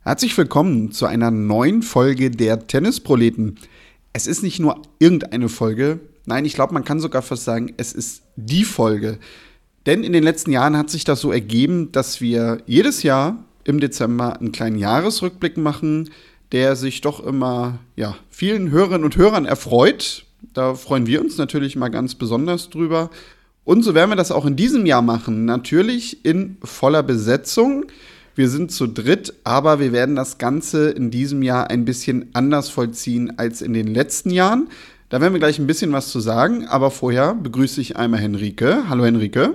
Herzlich willkommen zu einer neuen Folge der Tennisproleten. Es ist nicht nur irgendeine Folge, nein, ich glaube, man kann sogar fast sagen, es ist die Folge. Denn in den letzten Jahren hat sich das so ergeben, dass wir jedes Jahr im Dezember einen kleinen Jahresrückblick machen, der sich doch immer vielen Hörerinnen und Hörern erfreut. Da freuen wir uns natürlich mal ganz besonders drüber. Und so werden wir das auch in diesem Jahr machen, natürlich in voller Besetzung. Wir sind zu dritt, aber wir werden das Ganze in diesem Jahr ein bisschen anders vollziehen als in den letzten Jahren. Da werden wir gleich ein bisschen was zu sagen, aber vorher begrüße ich einmal Henrike. Hallo Henrike.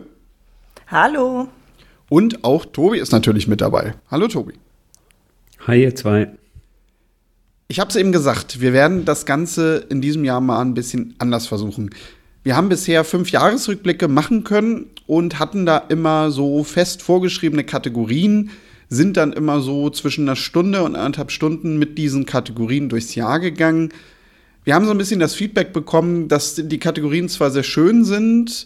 Hallo. Und auch Tobi ist natürlich mit dabei. Hallo Tobi. Hi ihr zwei. Ich habe es eben gesagt, wir werden das Ganze in diesem Jahr mal ein bisschen anders versuchen. Wir haben bisher 5 Jahresrückblicke machen können und hatten da immer so fest vorgeschriebene Kategorien, sind dann immer so zwischen einer Stunde und 1,5 Stunden mit diesen Kategorien durchs Jahr gegangen. Wir haben so ein bisschen das Feedback bekommen, dass die Kategorien zwar sehr schön sind,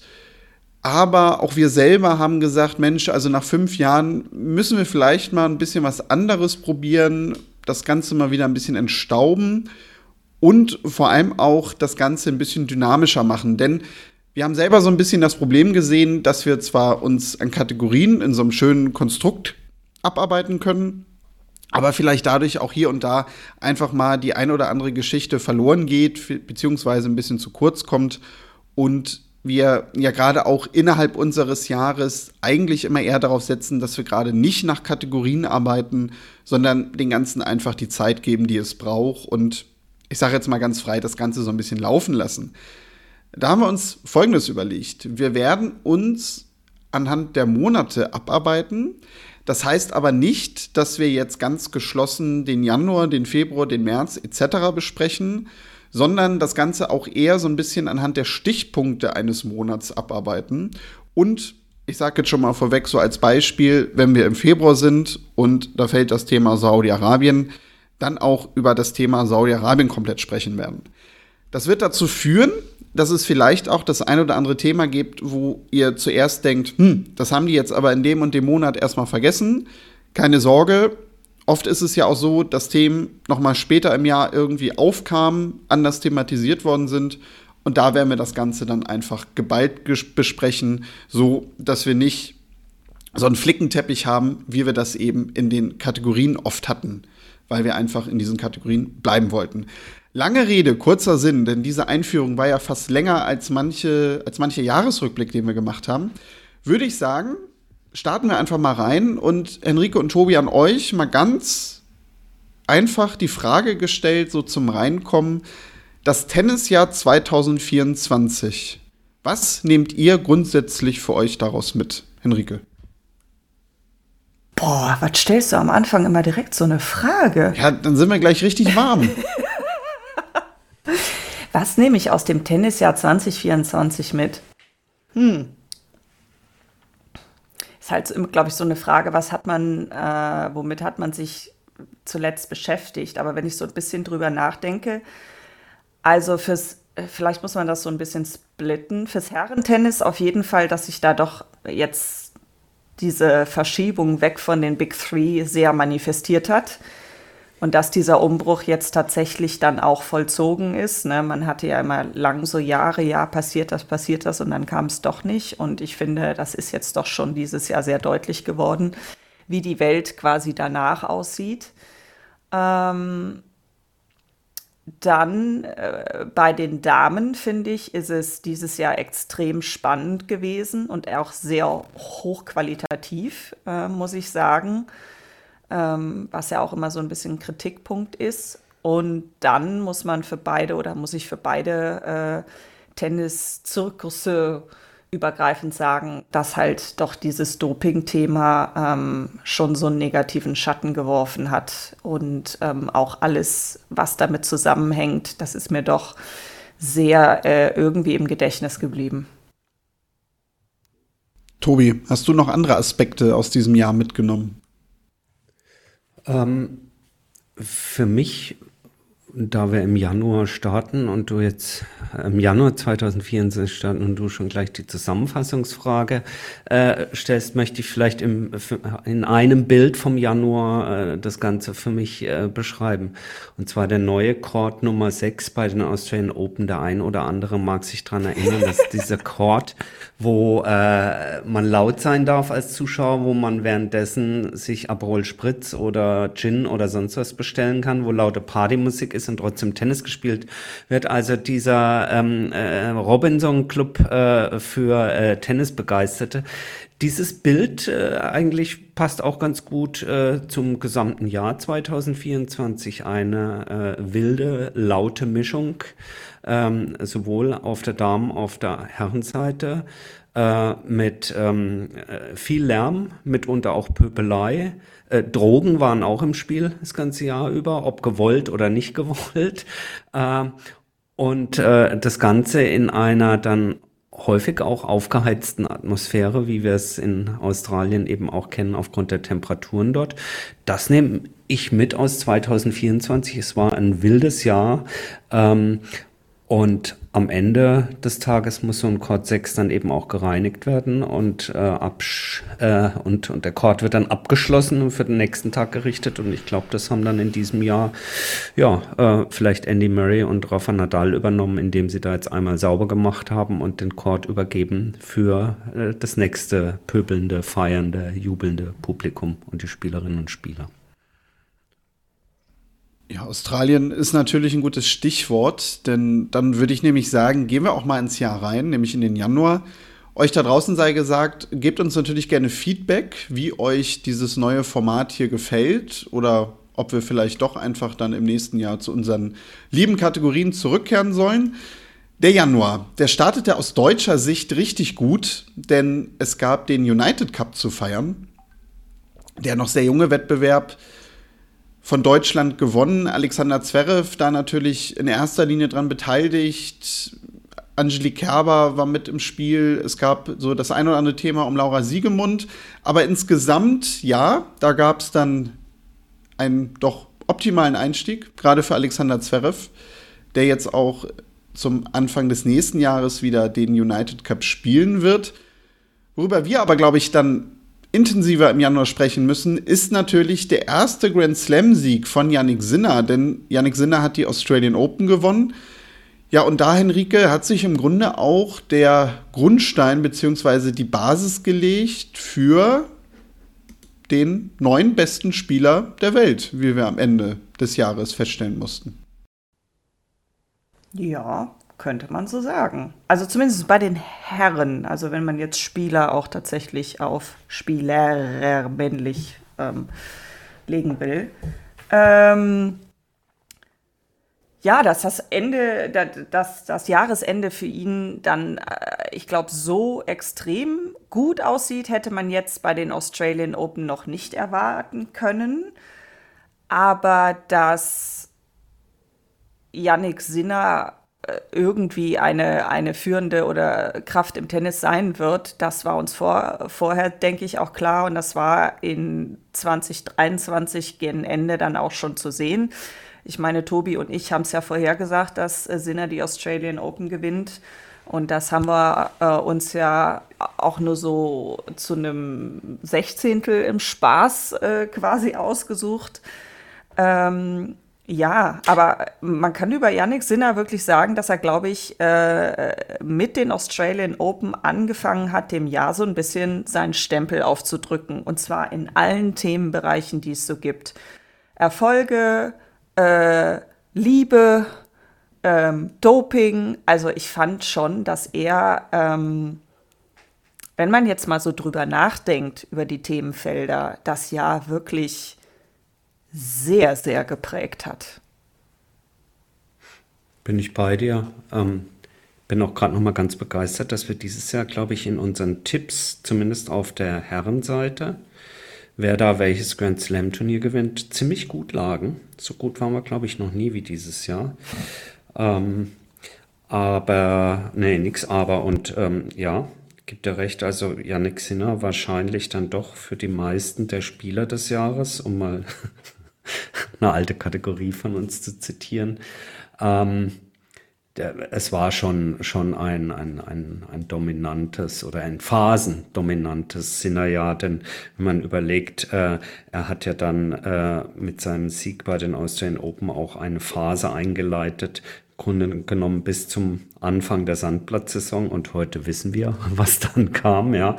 aber auch wir selber haben gesagt, Mensch, also nach 5 Jahren müssen wir vielleicht mal ein bisschen was anderes probieren, das Ganze mal wieder ein bisschen entstauben und vor allem auch das Ganze ein bisschen dynamischer machen. Denn wir haben selber so ein bisschen das Problem gesehen, dass wir zwar uns an Kategorien in so einem schönen Konstrukt abarbeiten können, aber vielleicht dadurch auch hier und da einfach mal die ein oder andere Geschichte verloren geht, beziehungsweise ein bisschen zu kurz kommt und wir ja gerade auch innerhalb unseres Jahres eigentlich immer eher darauf setzen, dass wir gerade nicht nach Kategorien arbeiten, sondern den Ganzen einfach die Zeit geben, die es braucht und ich sage jetzt mal ganz frei, das Ganze so ein bisschen laufen lassen. Da haben wir uns Folgendes überlegt. Wir werden uns anhand der Monate abarbeiten. Das heißt aber nicht, dass wir jetzt ganz geschlossen den Januar, den Februar, den März etc. besprechen, sondern das Ganze auch eher so ein bisschen anhand der Stichpunkte eines Monats abarbeiten. Und ich sage jetzt schon mal vorweg, so als Beispiel, wenn wir im Februar sind und da fällt das Thema Saudi-Arabien, dann auch über das Thema Saudi-Arabien komplett sprechen werden. Das wird dazu führen, dass es vielleicht auch das ein oder andere Thema gibt, wo ihr zuerst denkt, das haben die jetzt aber in dem und dem Monat erstmal vergessen. Keine Sorge, oft ist es ja auch so, dass Themen nochmal später im Jahr irgendwie aufkamen, anders thematisiert worden sind. Und da werden wir das Ganze dann einfach geballt besprechen, so dass wir nicht so einen Flickenteppich haben, wie wir das eben in den Kategorien oft hatten, weil wir einfach in diesen Kategorien bleiben wollten. Lange Rede, kurzer Sinn, denn diese Einführung war ja fast länger als manche Jahresrückblick, den wir gemacht haben. Würde ich sagen, starten wir einfach mal rein und Henrike und Tobi an euch mal ganz einfach die Frage gestellt, so zum Reinkommen, das Tennisjahr 2024. Was nehmt ihr grundsätzlich für euch daraus mit, Henrike? Boah, was stellst du am Anfang immer direkt so eine Frage? Ja, dann sind wir gleich richtig warm. Was nehme ich aus dem Tennisjahr 2024 mit? Ist halt, glaube ich, so eine Frage, womit hat man sich zuletzt beschäftigt? Aber wenn ich so ein bisschen drüber nachdenke, also vielleicht muss man das so ein bisschen splitten. Fürs Herrentennis auf jeden Fall, dass sich da doch jetzt diese Verschiebung weg von den Big Three sehr manifestiert hat. Und dass dieser Umbruch jetzt tatsächlich dann auch vollzogen ist. Ne? Man hatte ja immer lang so Jahre, passiert das und dann kam es doch nicht. Und ich finde, das ist jetzt doch schon dieses Jahr sehr deutlich geworden, wie die Welt quasi danach aussieht. Dann bei den Damen, finde ich, ist es dieses Jahr extrem spannend gewesen und auch sehr hochqualitativ, muss ich sagen. Was ja auch immer so ein bisschen Kritikpunkt ist. Und dann muss ich für beide Tennis-Zirkusse übergreifend sagen, dass halt doch dieses Doping-Thema schon so einen negativen Schatten geworfen hat. Und auch alles, was damit zusammenhängt, das ist mir doch sehr irgendwie im Gedächtnis geblieben. Tobi, hast du noch andere Aspekte aus diesem Jahr mitgenommen? Für mich da wir im Januar starten und du jetzt im Januar 2024 starten und du schon gleich die Zusammenfassungsfrage stellst, möchte ich vielleicht in einem Bild vom Januar das Ganze für mich beschreiben. Und zwar der neue Chord Nummer 6 bei den Australian Open. Der ein oder andere mag sich daran erinnern, dass dieser Chord, wo man laut sein darf als Zuschauer, wo man währenddessen sich Aperol Spritz oder Gin oder sonst was bestellen kann, wo laute Partymusik ist und trotzdem Tennis gespielt wird. Also dieser Robinson Club für Tennisbegeisterte. Dieses Bild eigentlich passt auch ganz gut zum gesamten Jahr 2024. Eine wilde, laute Mischung, sowohl auf der Damen- auf der Herrenseite, mit viel Lärm, mitunter auch Pöbelei. Drogen waren auch im Spiel das ganze Jahr über, ob gewollt oder nicht gewollt. Und das Ganze in einer dann häufig auch aufgeheizten Atmosphäre, wie wir es in Australien eben auch kennen, aufgrund der Temperaturen dort. Das nehme ich mit aus 2024. Es war ein wildes Jahr. Und am Ende des Tages muss so ein Chord 6 dann eben auch gereinigt werden und der Chord wird dann abgeschlossen und für den nächsten Tag gerichtet. Und ich glaube, das haben dann in diesem Jahr vielleicht Andy Murray und Rafa Nadal übernommen, indem sie da jetzt einmal sauber gemacht haben und den Chord übergeben für das nächste pöbelnde, feiernde, jubelnde Publikum und die Spielerinnen und Spieler. Ja, Australien ist natürlich ein gutes Stichwort, denn dann würde ich nämlich sagen, gehen wir auch mal ins Jahr rein, nämlich in den Januar. Euch da draußen sei gesagt, gebt uns natürlich gerne Feedback, wie euch dieses neue Format hier gefällt oder ob wir vielleicht doch einfach dann im nächsten Jahr zu unseren lieben Kategorien zurückkehren sollen. Der Januar, der startete aus deutscher Sicht richtig gut, denn es gab den United Cup zu feiern. Der noch sehr junge Wettbewerb von Deutschland gewonnen. Alexander Zverev da natürlich in erster Linie dran beteiligt. Angelique Kerber war mit im Spiel. Es gab so das ein oder andere Thema um Laura Siegemund. Aber insgesamt, ja, da gab es dann einen doch optimalen Einstieg, gerade für Alexander Zverev, der jetzt auch zum Anfang des nächsten Jahres wieder den United Cup spielen wird. Worüber wir aber, glaube ich, dann intensiver im Januar sprechen müssen, ist natürlich der erste Grand Slam-Sieg von Jannik Sinner, denn Jannik Sinner hat die Australian Open gewonnen. Ja, und da, Henrike, hat sich im Grunde auch der Grundstein bzw. die Basis gelegt für den 9. besten Spieler der Welt, wie wir am Ende des Jahres feststellen mussten. Ja, könnte man so sagen. Also zumindest bei den Herren. Also wenn man jetzt Spieler auch tatsächlich auf Spieler männlich legen will. Ja, dass das Jahresende für ihn dann, ich glaube, so extrem gut aussieht, hätte man jetzt bei den Australian Open noch nicht erwarten können. Aber dass Jannik Sinner irgendwie eine führende oder Kraft im Tennis sein wird, das war uns vorher, denke ich, auch klar. Und das war in 2023 gegen Ende dann auch schon zu sehen. Ich meine, Tobi und ich haben es ja vorhergesagt, dass Sinner die Australian Open gewinnt. Und das haben wir uns ja auch nur so zu einem Sechzehntel im Spaß quasi ausgesucht. Ja, aber man kann über Jannik Sinner wirklich sagen, dass er, glaube ich, mit den Australian Open angefangen hat, dem Jahr so ein bisschen seinen Stempel aufzudrücken. Und zwar in allen Themenbereichen, die es so gibt. Erfolge, Liebe, Doping. Also ich fand schon, dass er, wenn man jetzt mal so drüber nachdenkt, über die Themenfelder, das Jahr wirklich sehr, sehr geprägt hat. Bin ich bei dir. Bin auch gerade noch mal ganz begeistert, dass wir dieses Jahr, glaube ich, in unseren Tipps, zumindest auf der Herrenseite, wer da welches Grand Slam Turnier gewinnt, ziemlich gut lagen. So gut waren wir, glaube ich, noch nie wie dieses Jahr. Ja, gibt dir recht, also Jannik Sinner wahrscheinlich dann doch für die meisten der Spieler des Jahres, um mal eine alte Kategorie von uns zu zitieren. Es war schon ein dominantes oder ein phasendominantes Sinner-Jahr, denn wenn man überlegt, er hat ja dann mit seinem Sieg bei den Australian Open auch eine Phase eingeleitet, im Grunde genommen bis zum Anfang der Sandplatzsaison, und heute wissen wir, was dann kam, ja,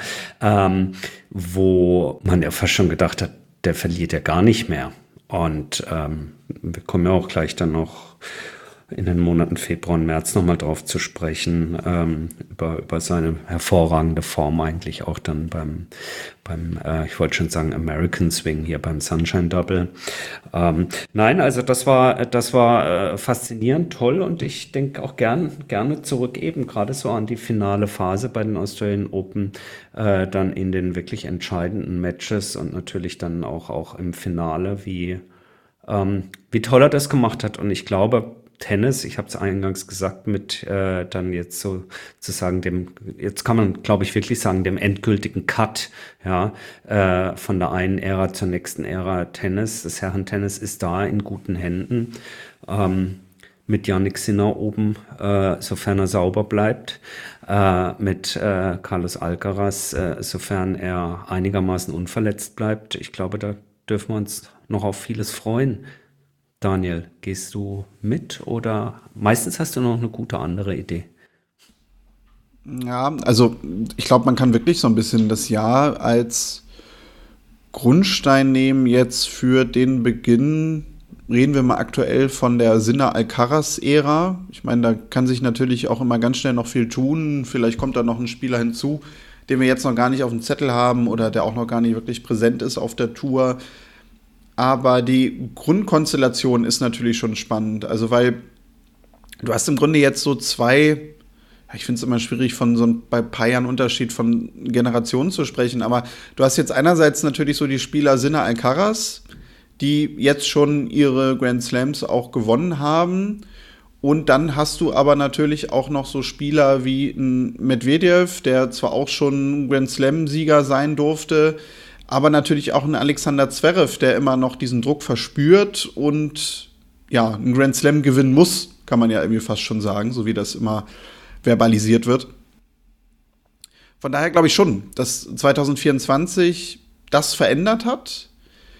wo man ja fast schon gedacht hat, der verliert ja gar nicht mehr. Und wir kommen ja auch gleich dann noch in den Monaten Februar und März nochmal drauf zu sprechen, über seine hervorragende Form eigentlich auch dann beim ich wollte schon sagen American Swing hier beim Sunshine Double. Nein, also das war faszinierend, toll, und ich denke auch gerne zurück eben gerade so an die finale Phase bei den Australian Open, dann in den wirklich entscheidenden Matches und natürlich dann auch im Finale, wie toll er das gemacht hat. Und ich glaube, Tennis, ich habe es eingangs gesagt, mit dann jetzt sozusagen jetzt kann man, glaube ich, wirklich sagen, dem endgültigen Cut, ja, von der einen Ära zur nächsten Ära Tennis. Das Herrentennis ist da in guten Händen, mit Jannik Sinner oben, sofern er sauber bleibt, mit Carlos Alcaraz, sofern er einigermaßen unverletzt bleibt. Ich glaube, da dürfen wir uns noch auf vieles freuen. Daniel, gehst du mit, oder meistens hast du noch eine gute andere Idee? Ja, also ich glaube, man kann wirklich so ein bisschen das Jahr als Grundstein nehmen jetzt für den Beginn. Reden wir mal aktuell von der Sinner-Alcaraz-Ära. Ich meine, da kann sich natürlich auch immer ganz schnell noch viel tun. Vielleicht kommt da noch ein Spieler hinzu, den wir jetzt noch gar nicht auf dem Zettel haben oder der auch noch gar nicht wirklich präsent ist auf der Tour. Aber die Grundkonstellation ist natürlich schon spannend. Also, weil du hast im Grunde jetzt so zwei, ich finde es immer schwierig, bei ein paar Jahren Unterschied von Generationen zu sprechen, aber du hast jetzt einerseits natürlich so die Spieler Sinner Alcaraz, die jetzt schon ihre Grand Slams auch gewonnen haben. Und dann hast du aber natürlich auch noch so Spieler wie ein Medvedev, der zwar auch schon Grand Slam-Sieger sein durfte, aber natürlich auch ein Alexander Zverev, der immer noch diesen Druck verspürt und ja, einen Grand Slam gewinnen muss, kann man ja irgendwie fast schon sagen, so wie das immer verbalisiert wird. Von daher glaube ich schon, dass 2024 das verändert hat.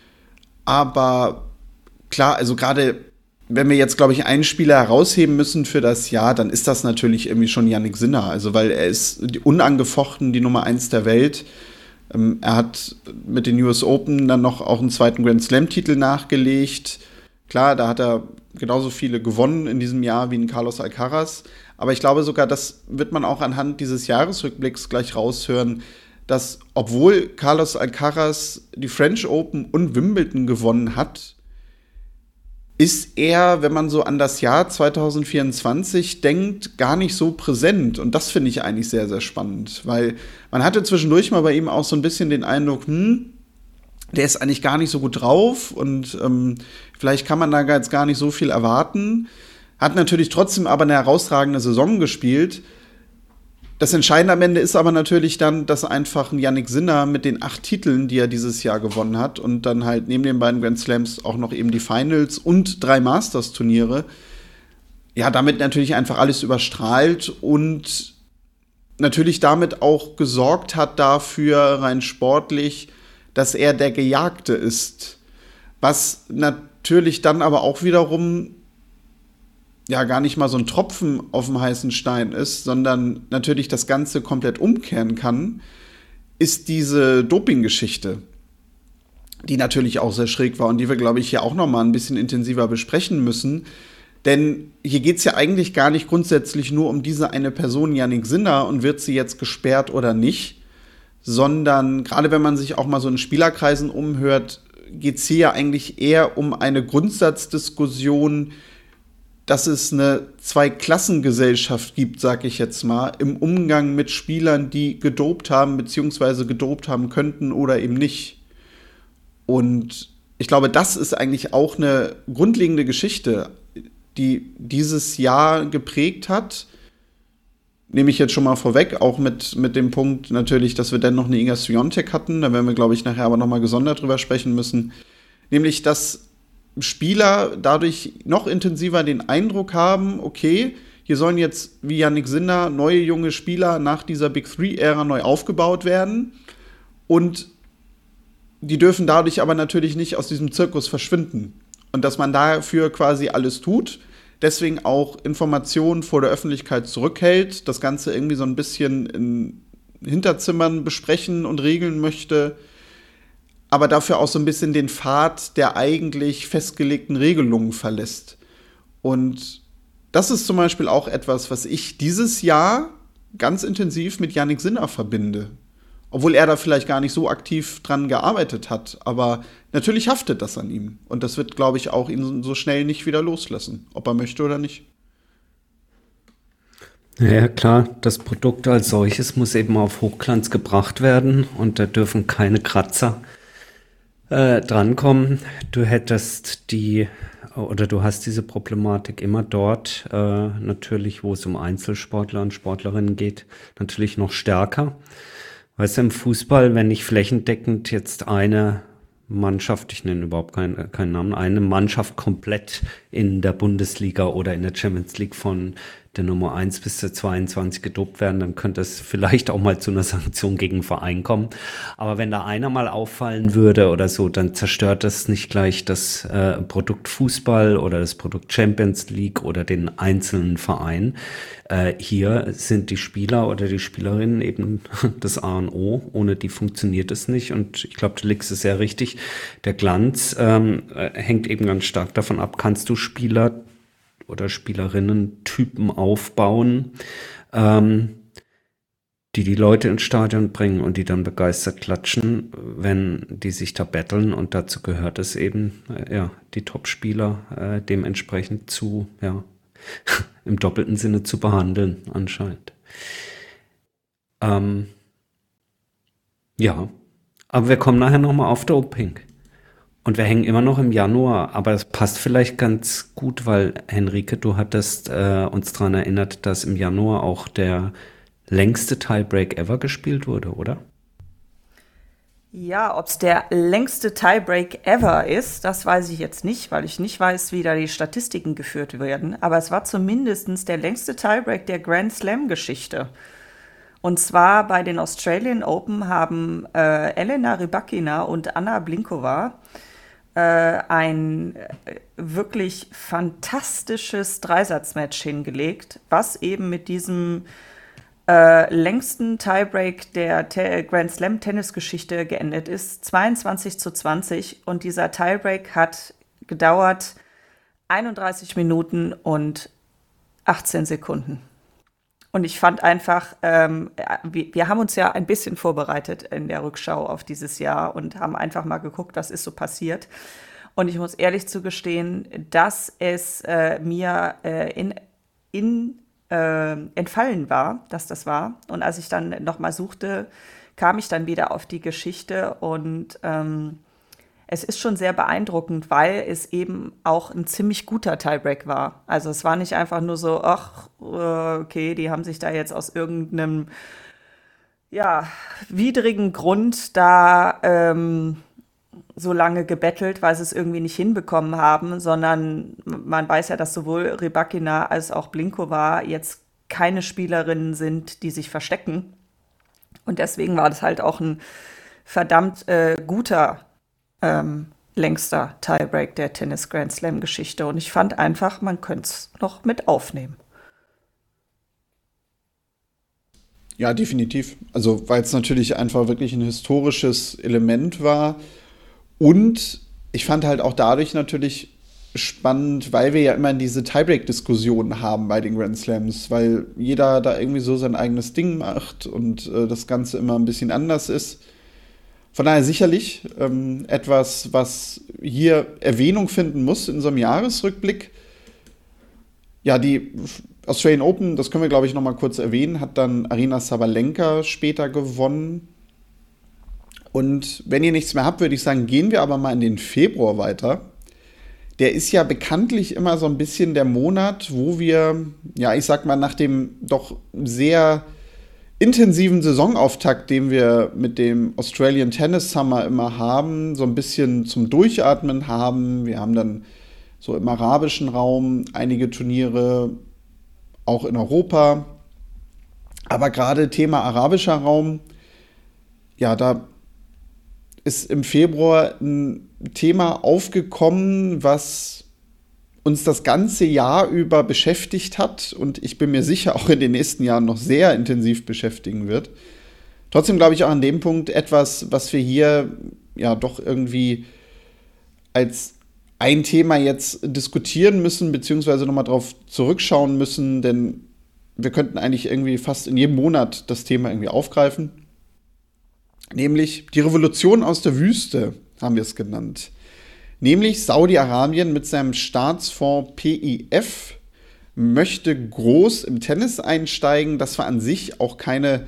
Aber klar, also gerade wenn wir jetzt, glaube ich, einen Spieler herausheben müssen für das Jahr, dann ist das natürlich irgendwie schon Jannik Sinner. Also weil er ist unangefochten die Nummer 1 der Welt. Er hat mit den US Open dann noch auch einen zweiten Grand Slam-Titel nachgelegt. Klar, da hat er genauso viele gewonnen in diesem Jahr wie ein Carlos Alcaraz. Aber ich glaube sogar, das wird man auch anhand dieses Jahresrückblicks gleich raushören, dass obwohl Carlos Alcaraz die French Open und Wimbledon gewonnen hat, ist er, wenn man so an das Jahr 2024 denkt, gar nicht so präsent. Und das finde ich eigentlich sehr, sehr spannend, weil man hatte zwischendurch mal bei ihm auch so ein bisschen den Eindruck, der ist eigentlich gar nicht so gut drauf und vielleicht kann man da jetzt gar nicht so viel erwarten. Hat natürlich trotzdem aber eine herausragende Saison gespielt. Das Entscheidende am Ende ist aber natürlich dann, dass einfach ein Jannik Sinner mit den 8 Titeln, die er dieses Jahr gewonnen hat und dann halt neben den beiden Grand Slams auch noch eben die Finals und 3 Masters-Turniere, ja, damit natürlich einfach alles überstrahlt und natürlich damit auch gesorgt hat dafür, rein sportlich, dass er der Gejagte ist. Was natürlich dann aber auch wiederum ja gar nicht mal so ein Tropfen auf dem heißen Stein ist, sondern natürlich das Ganze komplett umkehren kann, ist diese Doping-Geschichte, die natürlich auch sehr schräg war und die wir, glaube ich, hier auch noch mal ein bisschen intensiver besprechen müssen. Denn hier geht es ja eigentlich gar nicht grundsätzlich nur um diese eine Person, Jannik Sinner, und wird sie jetzt gesperrt oder nicht, sondern gerade wenn man sich auch mal so in Spielerkreisen umhört, geht es hier ja eigentlich eher um eine Grundsatzdiskussion, dass es eine Zweiklassengesellschaft gibt, sag ich jetzt mal, im Umgang mit Spielern, die gedopt haben, beziehungsweise gedopt haben könnten oder eben nicht. Und ich glaube, das ist eigentlich auch eine grundlegende Geschichte, die dieses Jahr geprägt hat. Nehme ich jetzt schon mal vorweg, auch mit dem Punkt natürlich, dass wir dann noch eine Iga Swiatek hatten. Da werden wir, glaube ich, nachher aber noch mal gesondert drüber sprechen müssen. Nämlich, dass Spieler dadurch noch intensiver den Eindruck haben, okay, hier sollen jetzt, wie Jannik Sinner, neue junge Spieler nach dieser Big Three-Ära neu aufgebaut werden. Und die dürfen dadurch aber natürlich nicht aus diesem Zirkus verschwinden. Und dass man dafür quasi alles tut, deswegen auch Informationen vor der Öffentlichkeit zurückhält, das Ganze irgendwie so ein bisschen in Hinterzimmern besprechen und regeln möchte, aber dafür auch so ein bisschen den Pfad der eigentlich festgelegten Regelungen verlässt. Und das ist zum Beispiel auch etwas, was ich dieses Jahr ganz intensiv mit Jannik Sinner verbinde. Obwohl er da vielleicht gar nicht so aktiv dran gearbeitet hat. Aber natürlich haftet das an ihm. Und das wird, glaube ich, auch ihn so schnell nicht wieder loslassen, ob er möchte oder nicht. Ja, klar, das Produkt als solches muss eben auf Hochglanz gebracht werden und da dürfen keine Kratzer drankommen. Du hast diese Problematik immer dort, natürlich, wo es um Einzelsportler und Sportlerinnen geht, natürlich noch stärker. Weißt du, im Fußball, wenn nicht flächendeckend jetzt eine Mannschaft, ich nenne überhaupt keinen Namen, eine Mannschaft komplett in der Bundesliga oder in der Champions League von der Nummer 1 bis zur 22 gedopt werden, dann könnte es vielleicht auch mal zu einer Sanktion gegen den Verein kommen. Aber wenn da einer mal auffallen würde oder so, dann zerstört das nicht gleich das Produkt Fußball oder das Produkt Champions League oder den einzelnen Verein. Hier sind die Spieler oder die Spielerinnen eben das A und O. Ohne die funktioniert es nicht. Und ich glaube, du legst es sehr richtig. Der Glanz hängt eben ganz stark davon ab, kannst du Spieler oder Spielerinnen-Typen aufbauen, die Leute ins Stadion bringen und die dann begeistert klatschen, wenn die sich da betteln. Und dazu gehört es eben, die Top-Spieler dementsprechend im doppelten Sinne zu behandeln, anscheinend. Aber wir kommen nachher nochmal auf Doping. Und wir hängen immer noch im Januar, aber es passt vielleicht ganz gut, weil, Henrike, du hattest uns daran erinnert, dass im Januar auch der längste Tiebreak ever gespielt wurde, oder? Ja, ob es der längste Tiebreak ever ist, das weiß ich jetzt nicht, weil ich nicht weiß, wie da die Statistiken geführt werden. Aber es war zumindest der längste Tiebreak der Grand Slam-Geschichte. Und zwar bei den Australian Open haben Elena Rybakina und Anna Blinkova ein wirklich fantastisches Dreisatzmatch hingelegt, was eben mit diesem längsten Tiebreak der Grand Slam Tennisgeschichte geendet ist, 22:20. Und dieser Tiebreak hat gedauert 31 Minuten und 18 Sekunden. Und ich fand einfach, wir haben uns ja ein bisschen vorbereitet in der Rückschau auf dieses Jahr und haben einfach mal geguckt, was ist so passiert. Und ich muss ehrlich zugestehen, dass es mir entfallen war, dass das war. Und als ich dann nochmal suchte, kam ich dann wieder auf die Geschichte und es ist schon sehr beeindruckend, weil es eben auch ein ziemlich guter Tiebreak war. Also es war nicht einfach nur so, okay, die haben sich da jetzt aus irgendeinem widrigen Grund da so lange gebettelt, weil sie es irgendwie nicht hinbekommen haben, sondern man weiß ja, dass sowohl Rybakina als auch Blinkova jetzt keine Spielerinnen sind, die sich verstecken. Und deswegen war das halt auch ein verdammt guter längster Tiebreak der Tennis Grand Slam Geschichte. Und ich fand einfach, man könnte es noch mit aufnehmen. Ja, definitiv. Also, weil es natürlich einfach wirklich ein historisches Element war. Und ich fand halt auch dadurch natürlich spannend, weil wir ja immer diese Tiebreak-Diskussionen haben bei den Grand Slams, weil jeder da irgendwie so sein eigenes Ding macht und das Ganze immer ein bisschen anders ist. Von daher sicherlich etwas, was hier Erwähnung finden muss in so einem Jahresrückblick. Ja, die Australian Open, das können wir, glaube ich, noch mal kurz erwähnen, hat dann Aryna Sabalenka später gewonnen. Und wenn ihr nichts mehr habt, würde ich sagen, gehen wir aber mal in den Februar weiter. Der ist ja bekanntlich immer so ein bisschen der Monat, wo wir, ja, ich sag mal, nach dem doch sehr intensiven Saisonauftakt, den wir mit dem Australian Tennis Summer immer haben, so ein bisschen zum Durchatmen haben. Wir haben dann so im arabischen Raum einige Turniere, auch in Europa. Aber gerade Thema arabischer Raum, ja, da ist im Februar ein Thema aufgekommen, was uns das ganze Jahr über beschäftigt hat und ich bin mir sicher auch in den nächsten Jahren noch sehr intensiv beschäftigen wird. Trotzdem glaube ich auch an dem Punkt etwas, was wir hier ja doch irgendwie als ein Thema jetzt diskutieren müssen, beziehungsweise nochmal drauf zurückschauen müssen, denn wir könnten eigentlich irgendwie fast in jedem Monat das Thema irgendwie aufgreifen. Nämlich die Revolution aus der Wüste, haben wir es genannt. Nämlich Saudi-Arabien mit seinem Staatsfonds PIF möchte groß im Tennis einsteigen. Das war an sich auch keine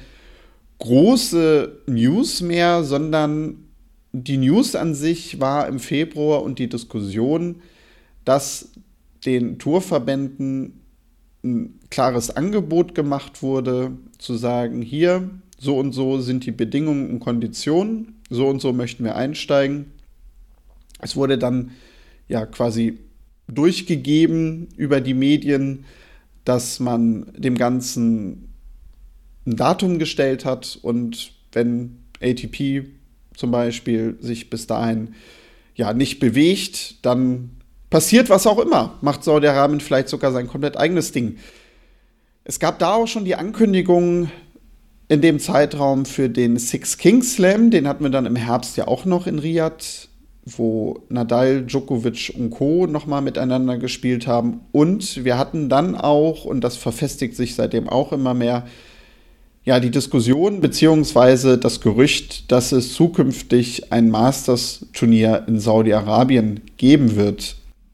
große News mehr, sondern die News an sich war im Februar und die Diskussion, dass den Tourverbänden ein klares Angebot gemacht wurde, zu sagen, hier, so und so sind die Bedingungen und Konditionen, so und so möchten wir einsteigen. Es wurde dann ja quasi durchgegeben über die Medien, dass man dem Ganzen ein Datum gestellt hat und wenn ATP zum Beispiel sich bis dahin ja nicht bewegt, dann passiert was auch immer. Macht Saudi-Arabien vielleicht sogar sein komplett eigenes Ding. Es gab da auch schon die Ankündigung in dem Zeitraum für den Six Kings Slam, den hatten wir dann im Herbst ja auch noch in Riyadh, wo Nadal, Djokovic und Co. nochmal miteinander gespielt haben. Und wir hatten dann auch, und das verfestigt sich seitdem auch immer mehr, ja, die Diskussion beziehungsweise das Gerücht, dass es zukünftig ein Masters-Turnier in Saudi-Arabien geben wird.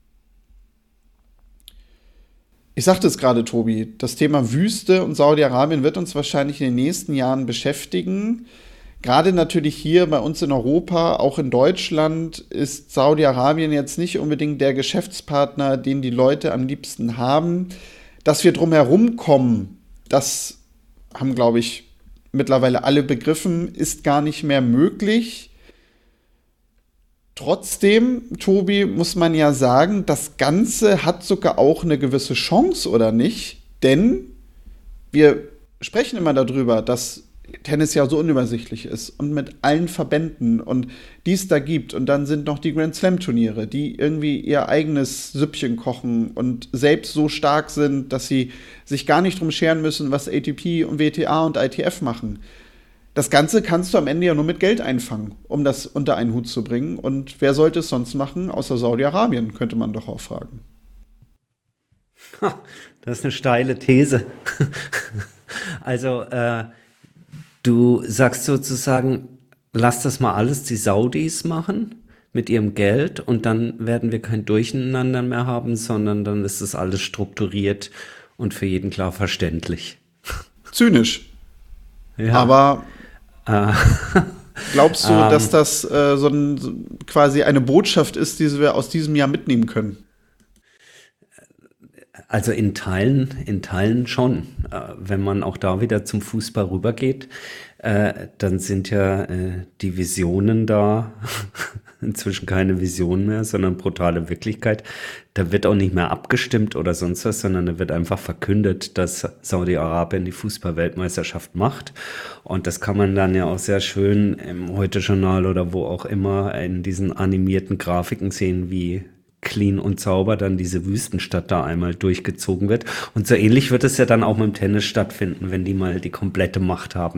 Ich sagte es gerade, Tobi, das Thema Wüste und Saudi-Arabien wird uns wahrscheinlich in den nächsten Jahren beschäftigen. Gerade natürlich hier bei uns in Europa, auch in Deutschland, ist Saudi-Arabien jetzt nicht unbedingt der Geschäftspartner, den die Leute am liebsten haben. Dass wir drum herum kommen, das haben, glaube ich, mittlerweile alle begriffen, ist gar nicht mehr möglich. Trotzdem, Tobi, muss man ja sagen, das Ganze hat sogar auch eine gewisse Chance, oder nicht? Denn wir sprechen immer darüber, dass Tennis ja so unübersichtlich ist und mit allen Verbänden und die es da gibt. Und dann sind noch die Grand Slam Turniere, die irgendwie ihr eigenes Süppchen kochen und selbst so stark sind, dass sie sich gar nicht drum scheren müssen, was ATP und WTA und ITF machen. Das Ganze kannst du am Ende ja nur mit Geld einfangen, um das unter einen Hut zu bringen. Und wer sollte es sonst machen, außer Saudi-Arabien, könnte man doch auch fragen. Das ist eine steile These. Also, du sagst sozusagen, lass das mal alles die Saudis machen mit ihrem Geld und dann werden wir kein Durcheinander mehr haben, sondern dann ist das alles strukturiert und für jeden klar verständlich. Zynisch. Ja. Aber glaubst du, dass das quasi eine Botschaft ist, die wir aus diesem Jahr mitnehmen können? Also in Teilen schon. Wenn man auch da wieder zum Fußball rübergeht, dann sind ja die Visionen da, inzwischen keine Vision mehr, sondern brutale Wirklichkeit. Da wird auch nicht mehr abgestimmt oder sonst was, sondern da wird einfach verkündet, dass Saudi-Arabien die Fußball-Weltmeisterschaft macht. Und das kann man dann ja auch sehr schön im Heute-Journal oder wo auch immer in diesen animierten Grafiken sehen, wie clean und sauber dann diese Wüstenstadt da einmal durchgezogen wird. Und so ähnlich wird es ja dann auch mit dem Tennis stattfinden, wenn die mal die komplette Macht haben.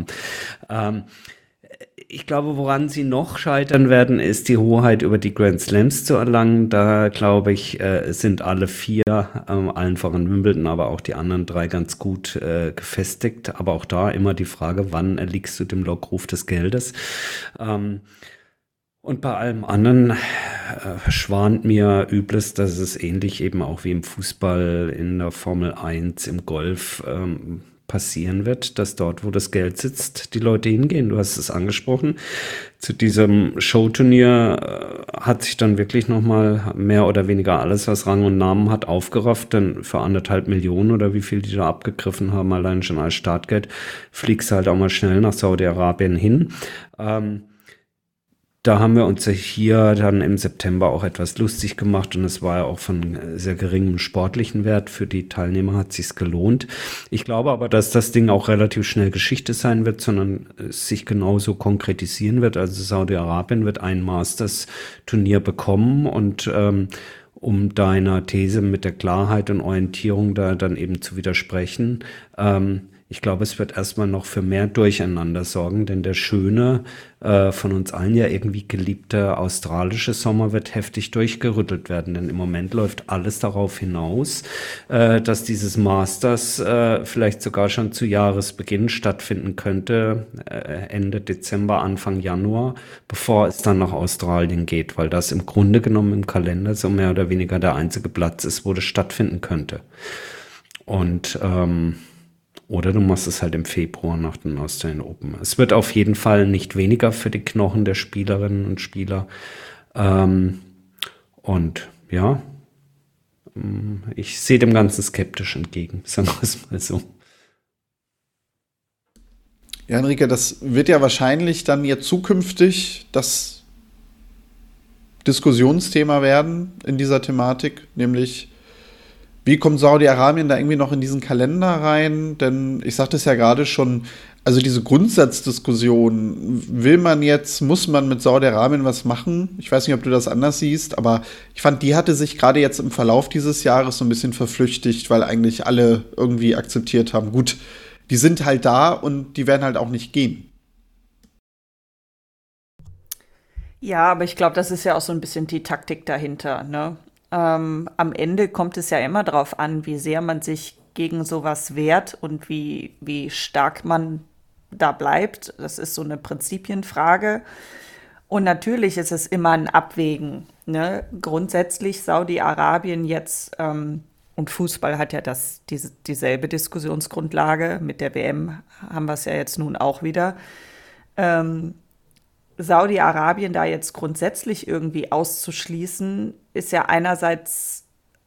Ich glaube, woran sie noch scheitern werden, ist die Hoheit über die Grand Slams zu erlangen. Da, glaube ich, sind alle vier, allen voran Wimbledon, aber auch die anderen drei ganz gut gefestigt. Aber auch da immer die Frage, wann erliegst du dem Lockruf des Geldes? Und bei allem anderen schwant mir Übles, dass es ähnlich eben auch wie im Fußball, in der Formel 1, im Golf passieren wird, dass dort, wo das Geld sitzt, die Leute hingehen. Du hast es angesprochen. Zu diesem Showturnier hat sich dann wirklich nochmal mehr oder weniger alles, was Rang und Namen hat, aufgerafft. Denn für 1,5 Millionen oder wie viel die da abgegriffen haben, allein schon als Startgeld, fliegst du halt auch mal schnell nach Saudi-Arabien hin. Da haben wir uns ja hier dann im September auch etwas lustig gemacht und es war ja auch von sehr geringem sportlichen Wert. Für die Teilnehmer hat es sich gelohnt. Ich glaube aber, dass das Ding auch relativ schnell Geschichte sein wird, sondern es sich genauso konkretisieren wird. Also Saudi-Arabien wird ein Masters-Turnier bekommen und um deiner These mit der Klarheit und Orientierung da dann eben zu widersprechen, ich glaube, es wird erstmal noch für mehr Durcheinander sorgen, denn der schöne, von uns allen ja irgendwie geliebte australische Sommer wird heftig durchgerüttelt werden, denn im Moment läuft alles darauf hinaus, dass dieses Masters vielleicht sogar schon zu Jahresbeginn stattfinden könnte, Ende Dezember, Anfang Januar, bevor es dann nach Australien geht, weil das im Grunde genommen im Kalender so mehr oder weniger der einzige Platz ist, wo das stattfinden könnte. Und oder du machst es halt im Februar nach den Australian Open. Es wird auf jeden Fall nicht weniger für die Knochen der Spielerinnen und Spieler. Und ja, ich sehe dem Ganzen skeptisch entgegen, sagen wir es mal so. Ja, Enrique, das wird ja wahrscheinlich dann jetzt zukünftig das Diskussionsthema werden in dieser Thematik, nämlich wie kommt Saudi-Arabien da irgendwie noch in diesen Kalender rein? Denn ich sagte es ja gerade schon, also diese Grundsatzdiskussion, muss man mit Saudi-Arabien was machen? Ich weiß nicht, ob du das anders siehst, aber ich fand, die hatte sich gerade jetzt im Verlauf dieses Jahres so ein bisschen verflüchtigt, weil eigentlich alle irgendwie akzeptiert haben, gut, die sind halt da und die werden halt auch nicht gehen. Ja, aber ich glaube, das ist ja auch so ein bisschen die Taktik dahinter, ne? Am Ende kommt es ja immer darauf an, wie sehr man sich gegen sowas wehrt und wie stark man da bleibt. Das ist so eine Prinzipienfrage. Und natürlich ist es immer ein Abwägen, ne? Grundsätzlich Saudi-Arabien jetzt, und Fußball hat ja dieselbe Diskussionsgrundlage. Mit der WM haben wir es ja jetzt nun auch wieder. Saudi-Arabien da jetzt grundsätzlich irgendwie auszuschließen, ist ja einerseits,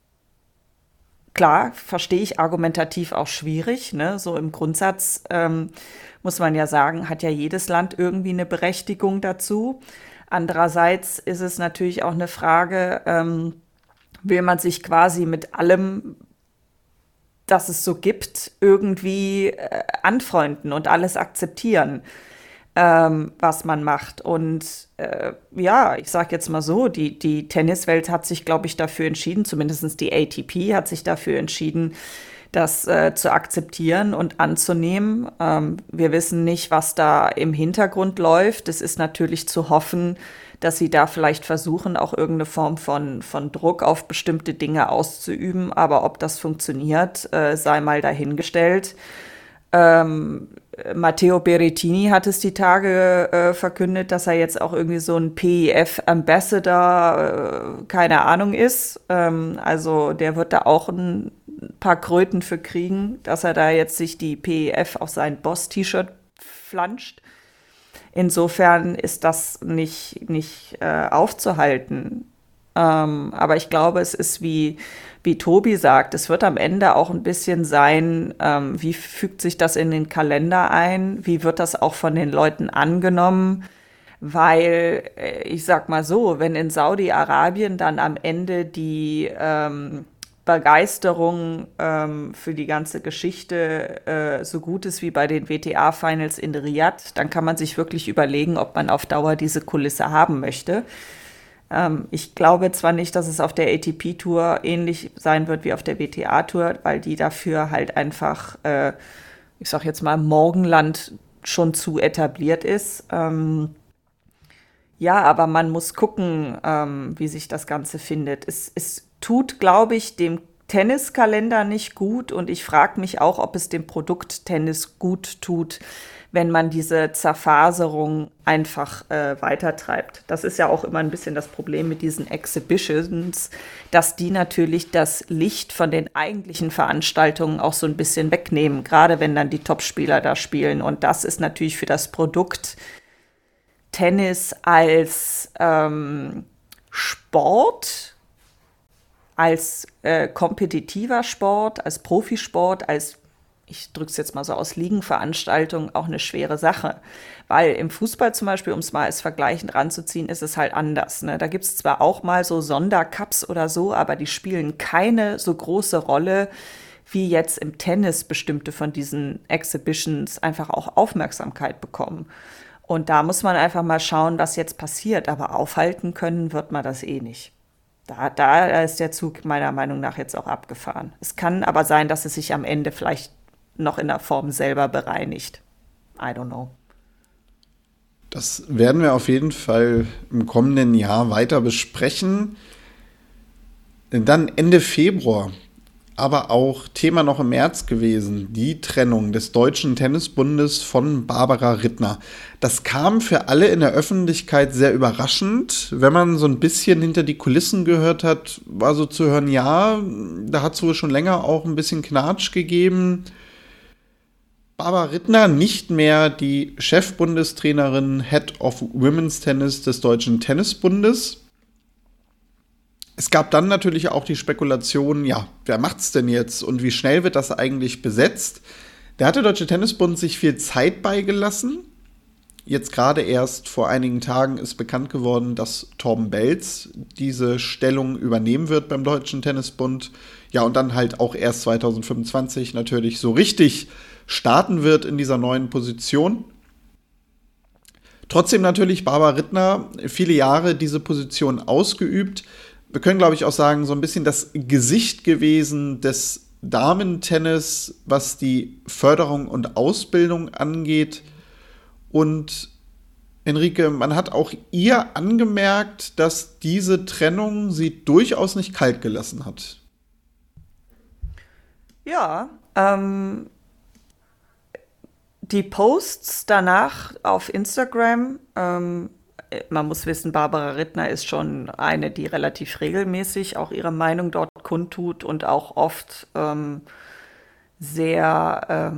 klar, verstehe ich argumentativ auch schwierig, ne? So im Grundsatz muss man ja sagen, hat ja jedes Land irgendwie eine Berechtigung dazu. Andererseits ist es natürlich auch eine Frage, will man sich quasi mit allem, das es so gibt, irgendwie anfreunden und alles akzeptieren, was man macht. Und ja, ich sage jetzt mal so, die Tenniswelt hat sich, glaube ich, dafür entschieden, zumindest die ATP hat sich dafür entschieden, das zu akzeptieren und anzunehmen. Wir wissen nicht, was da im Hintergrund läuft. Es ist natürlich zu hoffen, dass sie da vielleicht versuchen, auch irgendeine Form von Druck auf bestimmte Dinge auszuüben. Aber ob das funktioniert, sei mal dahingestellt. Matteo Berrettini hat es die Tage verkündet, dass er jetzt auch irgendwie so ein PIF-Ambassador, keine Ahnung ist. Also der wird da auch ein paar Kröten für kriegen, dass er da jetzt sich die PIF auf sein Boss-T-Shirt flanscht. Insofern ist das nicht aufzuhalten. Aber ich glaube, es ist wie Tobi sagt, es wird am Ende auch ein bisschen sein, wie fügt sich das in den Kalender ein? Wie wird das auch von den Leuten angenommen? Weil, ich sag mal so, wenn in Saudi-Arabien dann am Ende die Begeisterung für die ganze Geschichte so gut ist wie bei den WTA-Finals in Riyadh, dann kann man sich wirklich überlegen, ob man auf Dauer diese Kulisse haben möchte. Ich glaube zwar nicht, dass es auf der ATP-Tour ähnlich sein wird wie auf der WTA-Tour, weil die dafür halt einfach, ich sag jetzt mal, Morgenland schon zu etabliert ist. Ja, aber man muss gucken, wie sich das Ganze findet. Es tut, glaube ich, dem Tenniskalender nicht gut und ich frage mich auch, ob es dem Produkt Tennis gut tut, wenn man diese Zerfaserung einfach weitertreibt. Das ist ja auch immer ein bisschen das Problem mit diesen Exhibitions, dass die natürlich das Licht von den eigentlichen Veranstaltungen auch so ein bisschen wegnehmen, gerade wenn dann die Topspieler da spielen. Und das ist natürlich für das Produkt Tennis als Sport, als kompetitiver Sport, als Profisport, als, ich drücke es jetzt mal so aus, Ligenveranstaltung auch eine schwere Sache. Weil im Fußball zum Beispiel, um es mal als vergleichend ranzuziehen, ist es halt anders. Ne? Da gibt es zwar auch mal so Sondercups oder so, aber die spielen keine so große Rolle, wie jetzt im Tennis bestimmte von diesen Exhibitions einfach auch Aufmerksamkeit bekommen. Und da muss man einfach mal schauen, was jetzt passiert. Aber aufhalten können wird man das eh nicht. Da ist der Zug meiner Meinung nach jetzt auch abgefahren. Es kann aber sein, dass es sich am Ende vielleicht noch in der Form selber bereinigt. I don't know. Das werden wir auf jeden Fall im kommenden Jahr weiter besprechen. Dann Ende Februar, aber auch Thema noch im März gewesen, die Trennung des Deutschen Tennisbundes von Barbara Rittner. Das kam für alle in der Öffentlichkeit sehr überraschend. Wenn man so ein bisschen hinter die Kulissen gehört hat, war so zu hören, ja, da hat es wohl schon länger auch ein bisschen Knatsch gegeben. Barbara Rittner, nicht mehr die Chefbundestrainerin, Head of Women's Tennis des Deutschen Tennisbundes. Es gab dann natürlich auch die Spekulation, ja, wer macht's denn jetzt und wie schnell wird das eigentlich besetzt? Da hat der Deutsche Tennisbund sich viel Zeit beigelassen. Jetzt gerade erst vor einigen Tagen ist bekannt geworden, dass Torben Belz diese Stellung übernehmen wird beim Deutschen Tennisbund. Ja, und dann halt auch erst 2025 natürlich so richtig starten wird in dieser neuen Position. Trotzdem natürlich Barbara Rittner viele Jahre diese Position ausgeübt. Wir können, glaube ich, auch sagen, so ein bisschen das Gesicht gewesen des Damentennis, was die Förderung und Ausbildung angeht. Und Henrike, man hat auch ihr angemerkt, dass diese Trennung sie durchaus nicht kalt gelassen hat. Ja, die Posts danach auf Instagram, man muss wissen, Barbara Rittner ist schon eine, die relativ regelmäßig auch ihre Meinung dort kundtut und auch oft sehr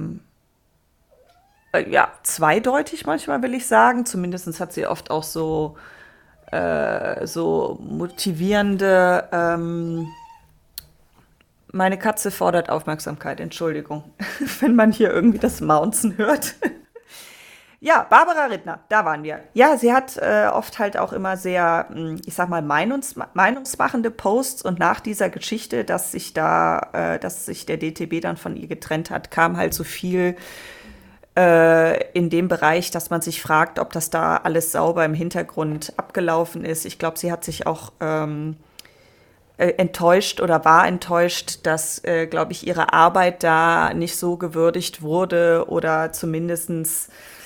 ja, zweideutig manchmal, will ich sagen. Zumindest hat sie oft auch so motivierende meine Katze fordert Aufmerksamkeit, Entschuldigung, wenn man hier irgendwie das Maunzen hört. Ja, Barbara Rittner, da waren wir. Ja, sie hat oft halt auch immer sehr, ich sag mal, meinungsmachende Posts und nach dieser Geschichte, dass sich der DTB dann von ihr getrennt hat, kam halt so viel in dem Bereich, dass man sich fragt, ob das da alles sauber im Hintergrund abgelaufen ist. Ich glaube, sie hat sich auch enttäuscht oder war enttäuscht, dass, glaube ich, ihre Arbeit da nicht so gewürdigt wurde oder zumindestens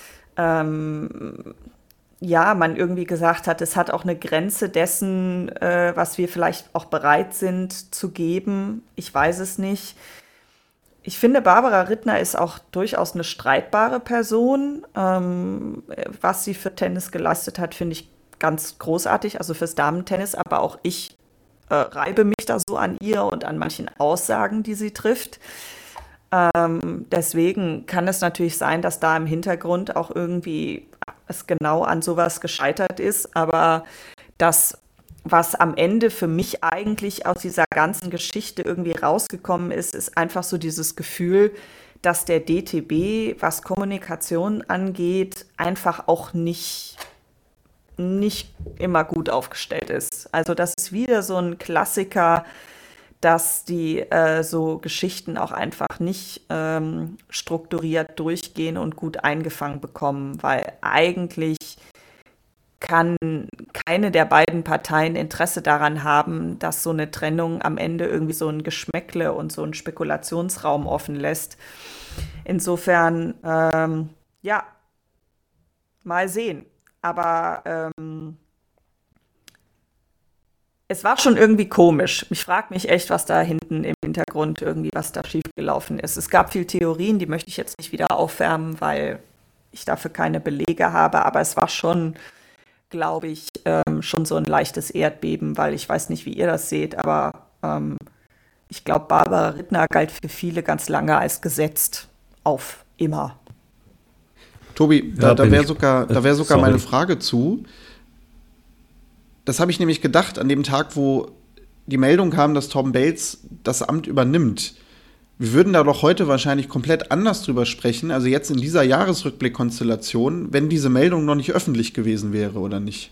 ja, man irgendwie gesagt hat, es hat auch eine Grenze dessen, was wir vielleicht auch bereit sind zu geben. Ich weiß es nicht. Ich finde, Barbara Rittner ist auch durchaus eine streitbare Person. Was sie für Tennis geleistet hat, finde ich ganz großartig, also fürs Damentennis, aber auch ich reibe mich da so an ihr und an manchen Aussagen, die sie trifft. Deswegen kann es natürlich sein, dass da im Hintergrund auch irgendwie es genau an sowas gescheitert ist. Aber das, was am Ende für mich eigentlich aus dieser ganzen Geschichte irgendwie rausgekommen ist, ist einfach so dieses Gefühl, dass der DTB, was Kommunikation angeht, einfach auch nicht immer gut aufgestellt ist. Also das ist wieder so ein Klassiker, dass die so Geschichten auch einfach nicht strukturiert durchgehen und gut eingefangen bekommen, weil eigentlich kann keine der beiden Parteien Interesse daran haben, dass so eine Trennung am Ende irgendwie so ein Geschmäckle und so einen Spekulationsraum offen lässt. Insofern, ja, mal sehen. Aber Es war schon irgendwie komisch. Ich frage mich echt, was da hinten im Hintergrund irgendwie, was da schiefgelaufen ist. Es gab viele Theorien, die möchte ich jetzt nicht wieder aufwärmen, weil ich dafür keine Belege habe. Aber es war schon, glaube ich, schon so ein leichtes Erdbeben, weil ich weiß nicht, wie ihr das seht, aber ich glaube, Barbara Rittner galt für viele ganz lange als gesetzt auf immer. Tobi, Ja, da wäre sorry. sogar meine Frage zu. Das habe ich nämlich gedacht an dem Tag, wo die Meldung kam, dass Torben Belz das Amt übernimmt. Wir würden da doch heute wahrscheinlich komplett anders drüber sprechen, also jetzt in dieser Jahresrückblick-Konstellation, wenn diese Meldung noch nicht öffentlich gewesen wäre, oder nicht?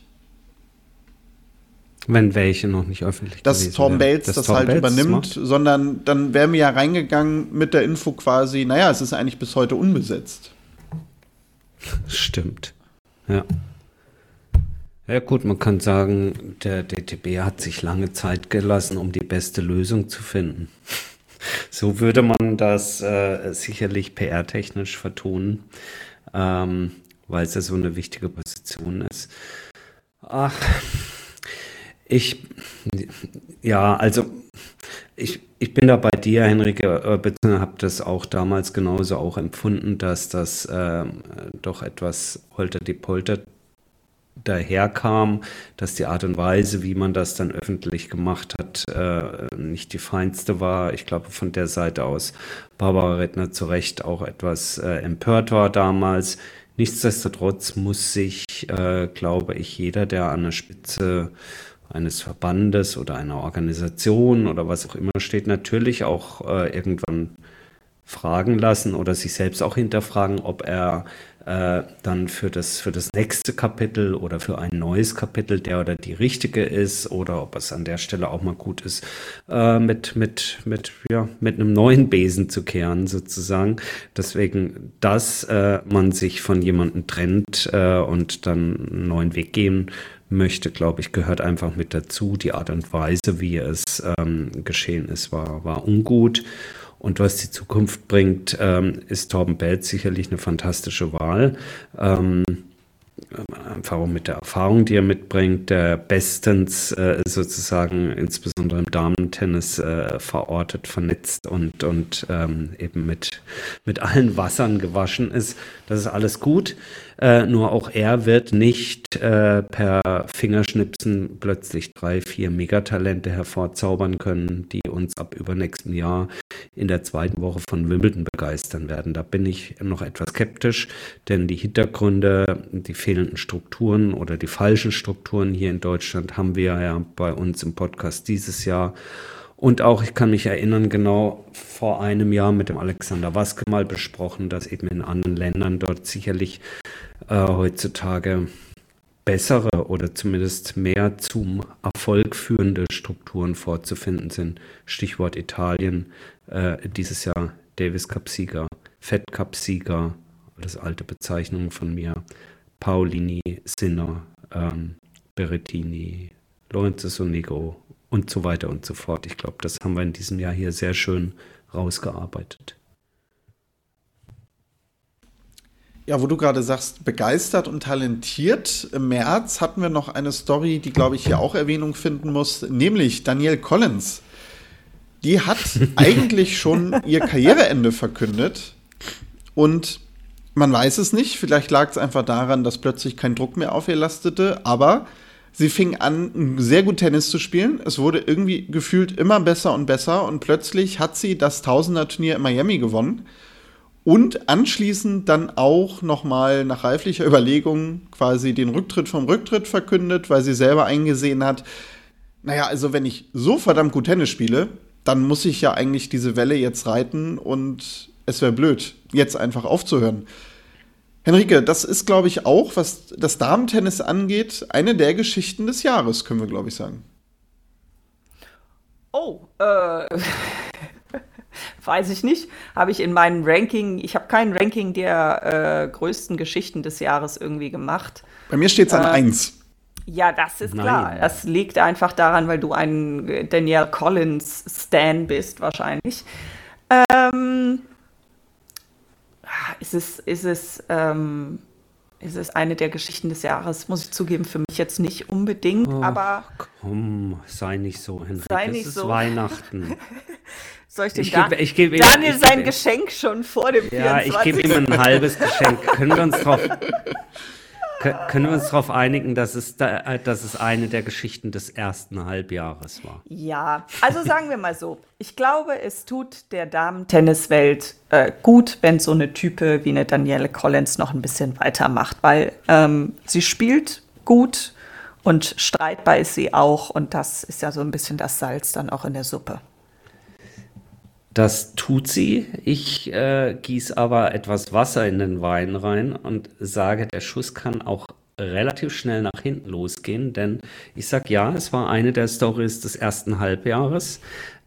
Wenn welche noch nicht öffentlich Dass gewesen Torben wären. Belz Dass das Torben halt Belz übernimmt, macht? sondern dann wären wir ja reingegangen mit der Info quasi, naja, es ist eigentlich bis heute unbesetzt. Stimmt. Ja. Ja gut, man kann sagen, der DTB hat sich lange Zeit gelassen, um die beste Lösung zu finden. So würde man das sicherlich PR-technisch vertonen, weil es ja so eine wichtige Position ist. Ach, ich, ja, also ich bin da bei dir, Henrike, beziehungsweise habe das auch damals genauso auch empfunden, dass das doch etwas holter-die-polter daherkam, dass die Art und Weise, wie man das dann öffentlich gemacht hat, nicht die feinste war. Ich glaube, von der Seite aus Barbara Rittner zu Recht auch etwas empört war damals. Nichtsdestotrotz muss sich, glaube ich, jeder, der an der Spitze eines Verbandes oder einer Organisation oder was auch immer steht, natürlich auch irgendwann fragen lassen oder sich selbst auch hinterfragen, ob er dann für das nächste Kapitel oder für ein neues Kapitel der oder die richtige ist oder ob es an der Stelle auch mal gut ist, mit einem neuen Besen zu kehren sozusagen. Deswegen, dass man sich von jemandem trennt und dann einen neuen Weg gehen möchte, glaube ich, gehört einfach mit dazu. Die Art und Weise, wie es geschehen ist, war ungut. Und was die Zukunft bringt, ist Torben Belz sicherlich eine fantastische Wahl. Einfach auch mit der Erfahrung, die er mitbringt, der bestens sozusagen insbesondere im Damentennis verortet, vernetzt und eben mit allen Wassern gewaschen ist. Das ist alles gut. Nur auch er wird nicht per Fingerschnipsen plötzlich 3, 4 Megatalente hervorzaubern können, die uns ab übernächstem Jahr in der zweiten Woche von Wimbledon begeistern werden. Da bin ich noch etwas skeptisch, denn die Hintergründe, die fehlenden Strukturen oder die falschen Strukturen hier in Deutschland haben wir ja bei uns im Podcast dieses Jahr. Und auch, ich kann mich erinnern, genau vor einem Jahr mit dem Alexander Waske mal besprochen, dass eben in anderen Ländern dort sicherlich heutzutage bessere oder zumindest mehr zum Erfolg führende Strukturen vorzufinden sind. Stichwort Italien, dieses Jahr Davis Cup-Sieger, Fed Cup-Sieger, das alte Bezeichnung von mir, Paolini, Sinner, Berrettini, Lorenzo Sonego und so weiter und so fort. Ich glaube, das haben wir in diesem Jahr hier sehr schön rausgearbeitet. Ja, wo du gerade sagst, begeistert und talentiert. Im März hatten wir noch eine Story, die, glaube ich, hier auch Erwähnung finden muss, nämlich Danielle Collins. Die hat eigentlich schon ihr Karriereende verkündet und man weiß es nicht. Vielleicht lag es einfach daran, dass plötzlich kein Druck mehr auf ihr lastete, aber sie fing an, sehr gut Tennis zu spielen. Es wurde irgendwie gefühlt immer besser und besser und plötzlich hat sie das Tausender-Turnier in Miami gewonnen. Und anschließend dann auch nochmal nach reiflicher Überlegung quasi den Rücktritt vom Rücktritt verkündet, weil sie selber eingesehen hat, naja, also wenn ich so verdammt gut Tennis spiele, dann muss ich ja eigentlich diese Welle jetzt reiten und es wäre blöd, jetzt einfach aufzuhören. Henrike, das ist, glaube ich, auch, was das Damentennis angeht, eine der Geschichten des Jahres, können wir, glaube ich, sagen. Oh, weiß ich nicht. Habe ich in meinem Ranking, ich habe kein Ranking der größten Geschichten des Jahres irgendwie gemacht. Bei mir steht es an 1. Ja, das ist Nein. klar. Das liegt einfach daran, weil du ein Danielle Collins-Stan bist, wahrscheinlich. Ist es Es ist eine der Geschichten des Jahres, muss ich zugeben, für mich jetzt nicht unbedingt, aber Komm, sei nicht so, Henrik. Sei nicht es ist so. Weihnachten. soll ich dem Ich gebe Daniel sein Geschenk schon vor dem Ja, 24. ich gebe ihm ein halbes Geschenk. Können wir uns darauf einigen, dass es eine der Geschichten des ersten Halbjahres war? Ja, also sagen wir mal so, ich glaube, es tut der Damen-Tenniswelt gut, wenn so eine Type wie eine Danielle Collins noch ein bisschen weitermacht, weil sie spielt gut und streitbar ist sie auch und das ist ja so ein bisschen das Salz dann auch in der Suppe. Das tut sie. Ich gieße aber etwas Wasser in den Wein rein und sage, der Schuss kann auch relativ schnell nach hinten losgehen, denn ich sage ja, es war eine der Storys des ersten Halbjahres,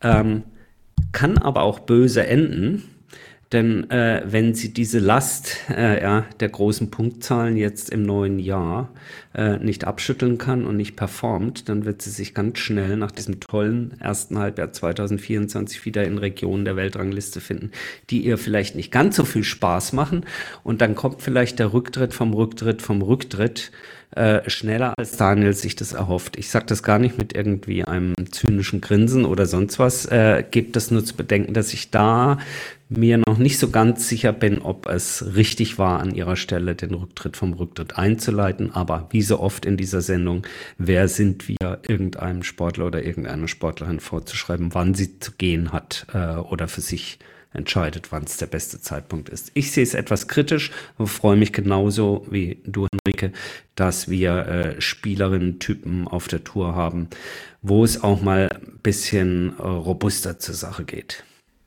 kann aber auch böse enden. Denn wenn sie diese Last der großen Punktzahlen jetzt im neuen Jahr nicht abschütteln kann und nicht performt, dann wird sie sich ganz schnell nach diesem tollen ersten Halbjahr 2024 wieder in Regionen der Weltrangliste finden, die ihr vielleicht nicht ganz so viel Spaß machen. Und dann kommt vielleicht der Rücktritt vom Rücktritt schneller, als Daniel sich das erhofft. Ich sage das gar nicht mit irgendwie einem zynischen Grinsen oder sonst was. Gebt das nur zu bedenken, dass ich da mir noch nicht so ganz sicher bin, ob es richtig war, an ihrer Stelle den Rücktritt vom Rücktritt einzuleiten. Aber wie so oft in dieser Sendung, wer sind wir, irgendeinem Sportler oder irgendeiner Sportlerin vorzuschreiben, wann sie zu gehen hat oder für sich entscheidet, wann es der beste Zeitpunkt ist. Ich sehe es etwas kritisch und freue mich genauso wie du, Henrike, dass wir Spielerinnen-Typen auf der Tour haben, wo es auch mal ein bisschen robuster zur Sache geht.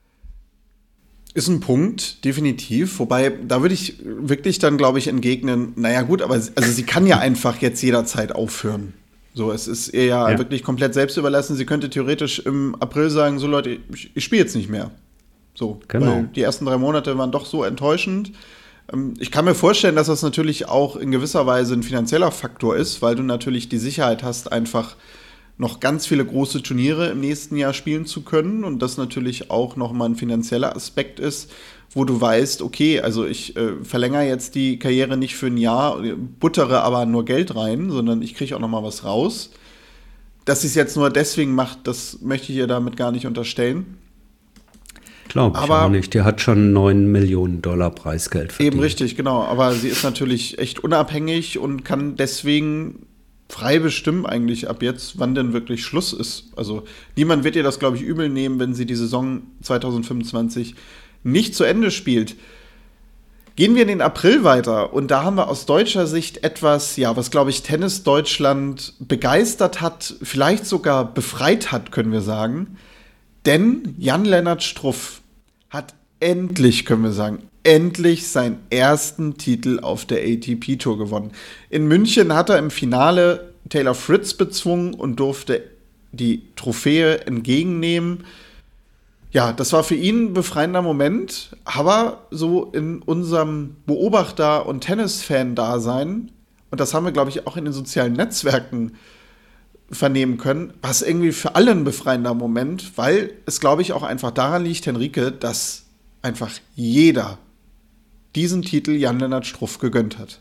Ist ein Punkt, definitiv. Wobei, da würde ich wirklich dann, glaube ich, entgegnen, naja gut, aber also sie kann ja einfach jetzt jederzeit aufhören. So, es ist ihr ja wirklich komplett selbst überlassen. Sie könnte theoretisch im April sagen, so Leute, ich spiele jetzt nicht mehr. So, genau. Weil die ersten 3 Monate waren doch so enttäuschend. Ich kann mir vorstellen, dass das natürlich auch in gewisser Weise ein finanzieller Faktor ist, weil du natürlich die Sicherheit hast, einfach noch ganz viele große Turniere im nächsten Jahr spielen zu können und das natürlich auch nochmal ein finanzieller Aspekt ist, wo du weißt, okay, also ich verlängere jetzt die Karriere nicht für ein Jahr, buttere aber nur Geld rein, sondern ich kriege auch nochmal was raus. Dass sie es jetzt nur deswegen macht, das möchte ich ihr damit gar nicht unterstellen. Glaube ich auch nicht. Die hat schon $9 Millionen Preisgeld verdient. Eben richtig, genau. Aber sie ist natürlich echt unabhängig und kann deswegen frei bestimmen eigentlich ab jetzt, wann denn wirklich Schluss ist. Also niemand wird ihr das, glaube ich, übel nehmen, wenn sie die Saison 2025 nicht zu Ende spielt. Gehen wir in den April weiter und da haben wir aus deutscher Sicht etwas, ja, was, glaube ich, Tennis Deutschland begeistert hat, vielleicht sogar befreit hat, können wir sagen. Denn Jan-Lennart Struff hat endlich, können wir sagen, endlich seinen ersten Titel auf der ATP-Tour gewonnen. In München hat er im Finale Taylor Fritz bezwungen und durfte die Trophäe entgegennehmen. Ja, das war für ihn ein befreiender Moment, aber so in unserem Beobachter- und Tennis-Fan-Dasein, und das haben wir, glaube ich, auch in den sozialen Netzwerken vernehmen können, war es irgendwie für alle ein befreiender Moment, weil es, glaube ich, auch einfach daran liegt, Henrike, dass einfach jeder diesen Titel Jan-Lennart Struff gegönnt hat.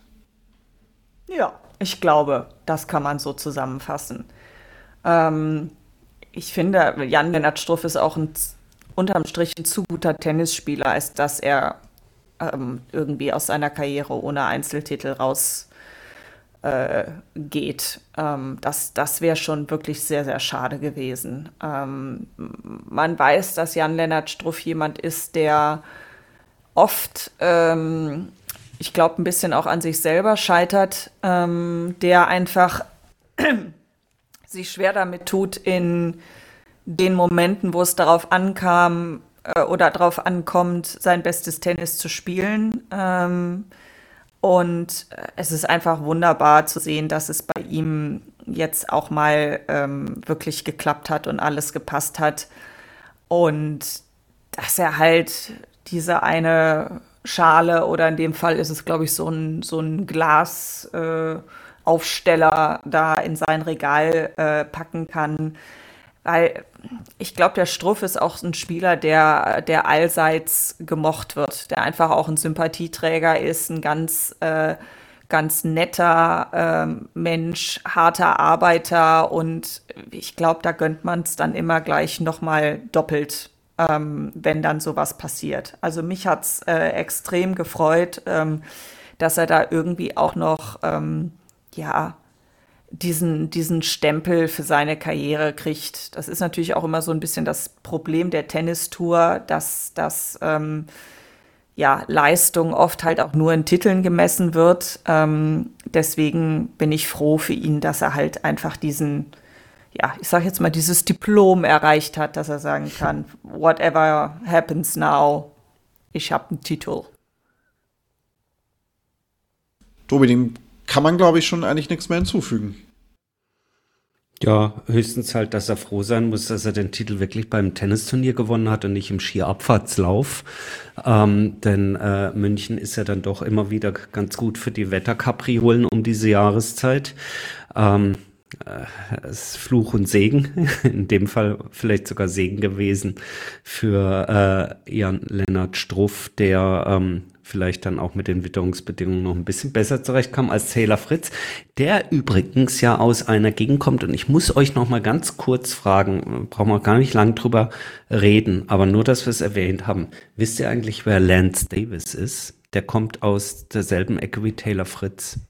Ja, ich glaube, das kann man so zusammenfassen. Ich finde, Jan-Lennart Struff ist auch unterm Strich ein zu guter Tennisspieler, als dass er irgendwie aus seiner Karriere ohne Einzeltitel rausgeht. Das wäre schon wirklich sehr, sehr schade gewesen. Man weiß, dass Jan-Lennart Struff jemand ist, der oft, ich glaube, ein bisschen auch an sich selber scheitert, der einfach sich schwer damit tut, in den Momenten, wo es darauf ankam oder darauf ankommt, sein bestes Tennis zu spielen. Und es ist einfach wunderbar zu sehen, dass es bei ihm jetzt auch mal wirklich geklappt hat und alles gepasst hat. Und dass er halt diese eine Schale oder in dem Fall ist es, glaube ich, so ein Glasaufsteller da in sein Regal packen kann. Weil ich glaube, der Struff ist auch ein Spieler, der allseits gemocht wird, der einfach auch ein Sympathieträger ist, ein ganz ganz netter Mensch, harter Arbeiter und ich glaube, da gönnt man es dann immer gleich nochmal doppelt, wenn dann sowas passiert. Also mich hat es extrem gefreut, dass er da irgendwie auch noch diesen Stempel für seine Karriere kriegt. Das ist natürlich auch immer so ein bisschen das Problem der Tennistour, dass Leistung oft halt auch nur in Titeln gemessen wird. Deswegen bin ich froh für ihn, dass er halt einfach ich sag jetzt mal, dieses Diplom erreicht hat, dass er sagen kann, whatever happens now, ich habe einen Titel. Tobi, dem kann man, glaube ich, schon eigentlich nichts mehr hinzufügen. Ja, höchstens halt, dass er froh sein muss, dass er den Titel wirklich beim Tennisturnier gewonnen hat und nicht im Skiabfahrtslauf. Denn München ist ja dann doch immer wieder ganz gut für die Wetterkapriolen um diese Jahreszeit. Es ist Fluch und Segen, in dem Fall vielleicht sogar Segen gewesen für Jan-Lennart Struff, der vielleicht dann auch mit den Witterungsbedingungen noch ein bisschen besser zurechtkam als Taylor Fritz, der übrigens ja aus einer Gegend kommt und ich muss euch noch mal ganz kurz fragen, brauchen wir gar nicht lang drüber reden, aber nur, dass wir es erwähnt haben. Wisst ihr eigentlich, wer Lance Davis ist? Der kommt aus derselben Ecke wie Taylor Fritz.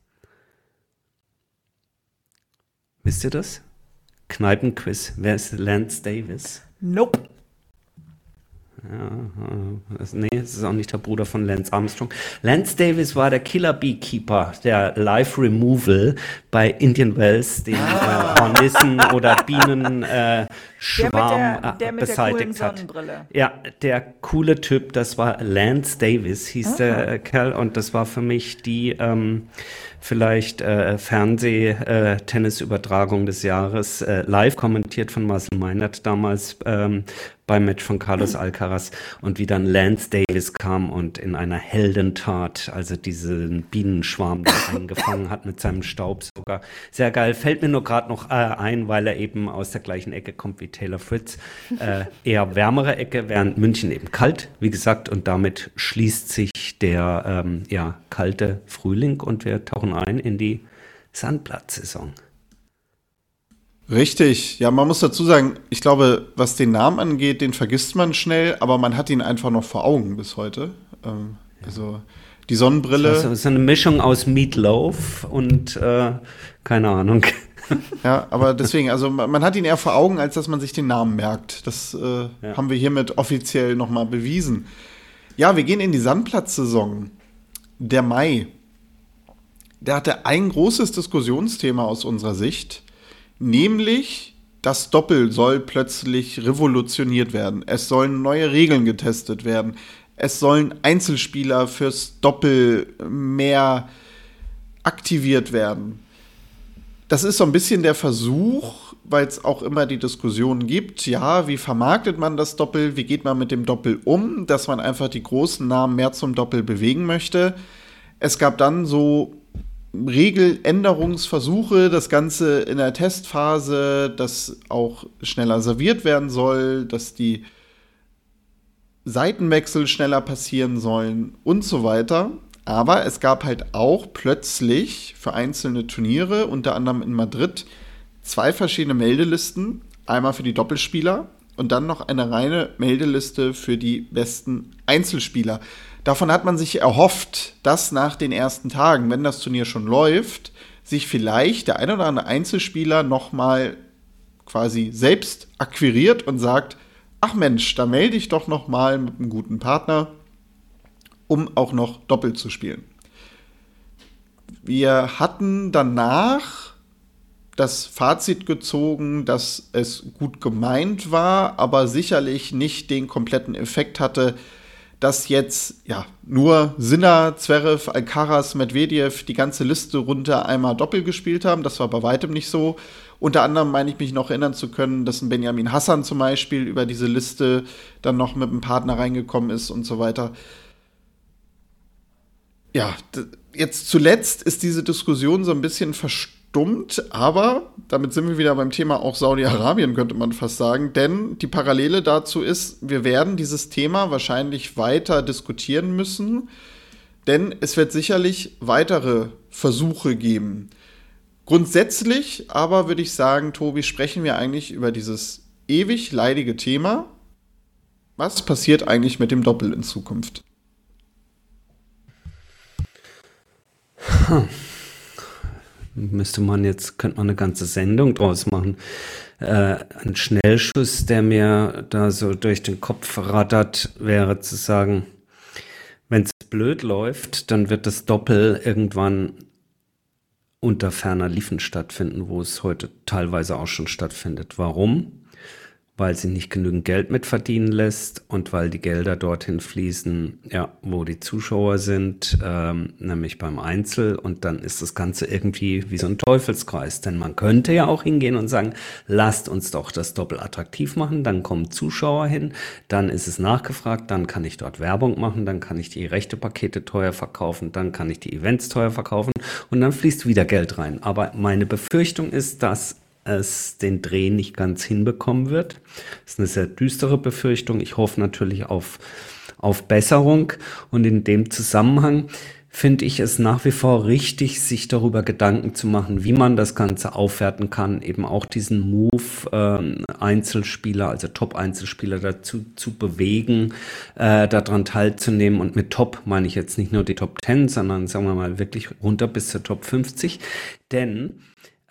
Wisst ihr das? Kneipenquiz. Wer ist Lance Davis? Nope. Ja, das ist auch nicht der Bruder von Lance Armstrong. Lance Davis war der Killer Beekeeper, der Live Removal bei Indian Wells, den Hornissen oder Bienenschwarm der mit beseitigt der hat. Sonnenbrille. Ja, der coole Typ, das war Lance Davis, hieß der Kerl, und das war für mich die vielleicht Fernseh-Tennisübertragung des Jahres, live kommentiert von Marcel Meinert damals beim Match von Carlos Alcaraz und wie dann Lance Davis kam und in einer Heldentat, also diesen Bienenschwarm da eingefangen hat mit seinem Staubsauger. Sehr geil. Fällt mir nur gerade noch ein, weil er eben aus der gleichen Ecke kommt wie Taylor Fritz. Eher wärmere Ecke, während München eben kalt, wie gesagt, und damit schließt sich der kalte Frühling und wir tauchen ein in die Sandplatzsaison. Richtig, ja, man muss dazu sagen, ich glaube, was den Namen angeht, den vergisst man schnell, aber man hat ihn einfach noch vor Augen bis heute. Also die Sonnenbrille. Das ist eine Mischung aus Meatloaf und keine Ahnung. Ja, aber deswegen, also man hat ihn eher vor Augen, als dass man sich den Namen merkt. Das haben wir hiermit offiziell nochmal bewiesen. Ja, wir gehen in die Sandplatzsaison. Der Mai. Der hatte ein großes Diskussionsthema aus unserer Sicht. Nämlich, das Doppel soll plötzlich revolutioniert werden. Es sollen neue Regeln getestet werden. Es sollen Einzelspieler fürs Doppel mehr aktiviert werden. Das ist so ein bisschen der Versuch, weil es auch immer die Diskussion gibt, ja, wie vermarktet man das Doppel, wie geht man mit dem Doppel um, dass man einfach die großen Namen mehr zum Doppel bewegen möchte. Es gab dann so Regeländerungsversuche, das Ganze in der Testphase, dass auch schneller serviert werden soll, dass die Seitenwechsel schneller passieren sollen und so weiter. Aber es gab halt auch plötzlich für einzelne Turniere, unter anderem in Madrid, 2 verschiedene Meldelisten. Einmal für die Doppelspieler und dann noch eine reine Meldeliste für die besten Einzelspieler. Davon hat man sich erhofft, dass nach den ersten Tagen, wenn das Turnier schon läuft, sich vielleicht der ein oder andere Einzelspieler nochmal quasi selbst akquiriert und sagt, ach Mensch, da melde ich doch nochmal mit einem guten Partner, um auch noch Doppel zu spielen. Wir hatten danach das Fazit gezogen, dass es gut gemeint war, aber sicherlich nicht den kompletten Effekt hatte, dass jetzt nur Sinner, Zverev, Alcaraz, Medvedev die ganze Liste runter einmal Doppel gespielt haben. Das war bei weitem nicht so. Unter anderem meine ich mich noch erinnern zu können, dass ein Benjamin Hassan zum Beispiel über diese Liste dann noch mit einem Partner reingekommen ist und so weiter. Ja, jetzt zuletzt ist diese Diskussion so ein bisschen verstummt, aber damit sind wir wieder beim Thema auch Saudi-Arabien, könnte man fast sagen, denn die Parallele dazu ist, wir werden dieses Thema wahrscheinlich weiter diskutieren müssen, Denn es wird sicherlich weitere Versuche geben. Grundsätzlich aber würde ich sagen, Tobi, sprechen wir eigentlich über dieses ewig leidige Thema. Was passiert eigentlich mit dem Doppel in Zukunft? Könnte man eine ganze Sendung draus machen. Ein Schnellschuss, der mir da so durch den Kopf rattert, wäre zu sagen, wenn es blöd läuft, dann wird das Doppel irgendwann unter ferner Liefen stattfinden, wo es heute teilweise auch schon stattfindet. Warum? Weil sie nicht genügend Geld mitverdienen lässt und weil die Gelder dorthin fließen, ja, wo die Zuschauer sind, nämlich beim Einzel. Und dann ist das Ganze irgendwie wie so ein Teufelskreis. Denn man könnte ja auch hingehen und sagen, lasst uns doch das Doppel attraktiv machen, dann kommen Zuschauer hin, dann ist es nachgefragt, dann kann ich dort Werbung machen, dann kann ich die Rechtepakete teuer verkaufen, dann kann ich die Events teuer verkaufen und dann fließt wieder Geld rein. Aber meine Befürchtung ist, dass es den Dreh nicht ganz hinbekommen wird. Das ist eine sehr düstere Befürchtung. Ich hoffe natürlich auf Besserung. Und in dem Zusammenhang finde ich es nach wie vor richtig, sich darüber Gedanken zu machen, wie man das Ganze aufwerten kann, eben auch diesen Move, Einzelspieler, also Top-Einzelspieler dazu zu bewegen, daran teilzunehmen. Und mit Top meine ich jetzt nicht nur die Top 10, sondern sagen wir mal wirklich runter bis zur Top 50. Denn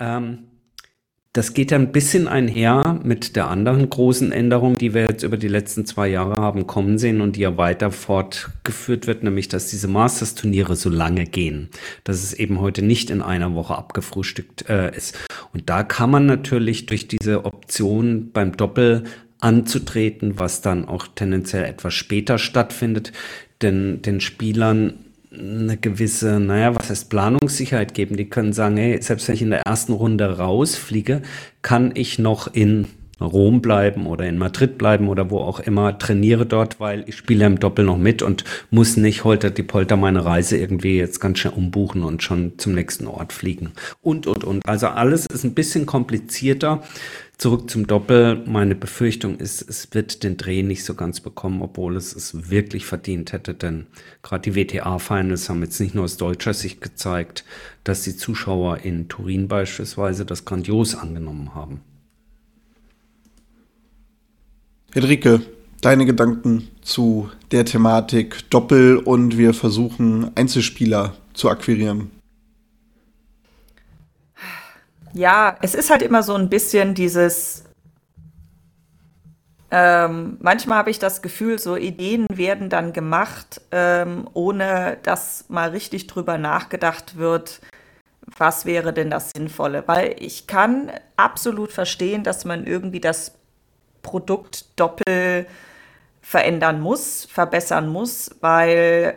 das geht ja ein bisschen einher mit der anderen großen Änderung, die wir jetzt über die letzten 2 Jahre haben kommen sehen und die ja weiter fortgeführt wird, nämlich dass diese Masters-Turniere so lange gehen, dass es eben heute nicht in einer Woche abgefrühstückt ist. Und da kann man natürlich durch diese Option beim Doppel anzutreten, was dann auch tendenziell etwas später stattfindet, denn den Spielern eine gewisse, was heißt Planungssicherheit geben. Die können sagen, hey, selbst wenn ich in der ersten Runde rausfliege, kann ich noch in Rom bleiben oder in Madrid bleiben oder wo auch immer, trainiere dort, weil ich spiele im Doppel noch mit und muss nicht holter die Polter meine Reise irgendwie jetzt ganz schnell umbuchen und schon zum nächsten Ort fliegen. Und. Also alles ist ein bisschen komplizierter. Zurück zum Doppel. Meine Befürchtung ist, es wird den Dreh nicht so ganz bekommen, obwohl es wirklich verdient hätte, denn gerade die WTA-Finals haben jetzt nicht nur aus deutscher Sicht gezeigt, dass die Zuschauer in Turin beispielsweise das grandios angenommen haben. Henrike, deine Gedanken zu der Thematik Doppel und wir versuchen Einzelspieler zu akquirieren. Ja, es ist halt immer so ein bisschen dieses, manchmal habe ich das Gefühl, so Ideen werden dann gemacht, ohne dass mal richtig drüber nachgedacht wird, was wäre denn das Sinnvolle. Weil ich kann absolut verstehen, dass man irgendwie das Produkt Doppel verändern muss, verbessern muss, weil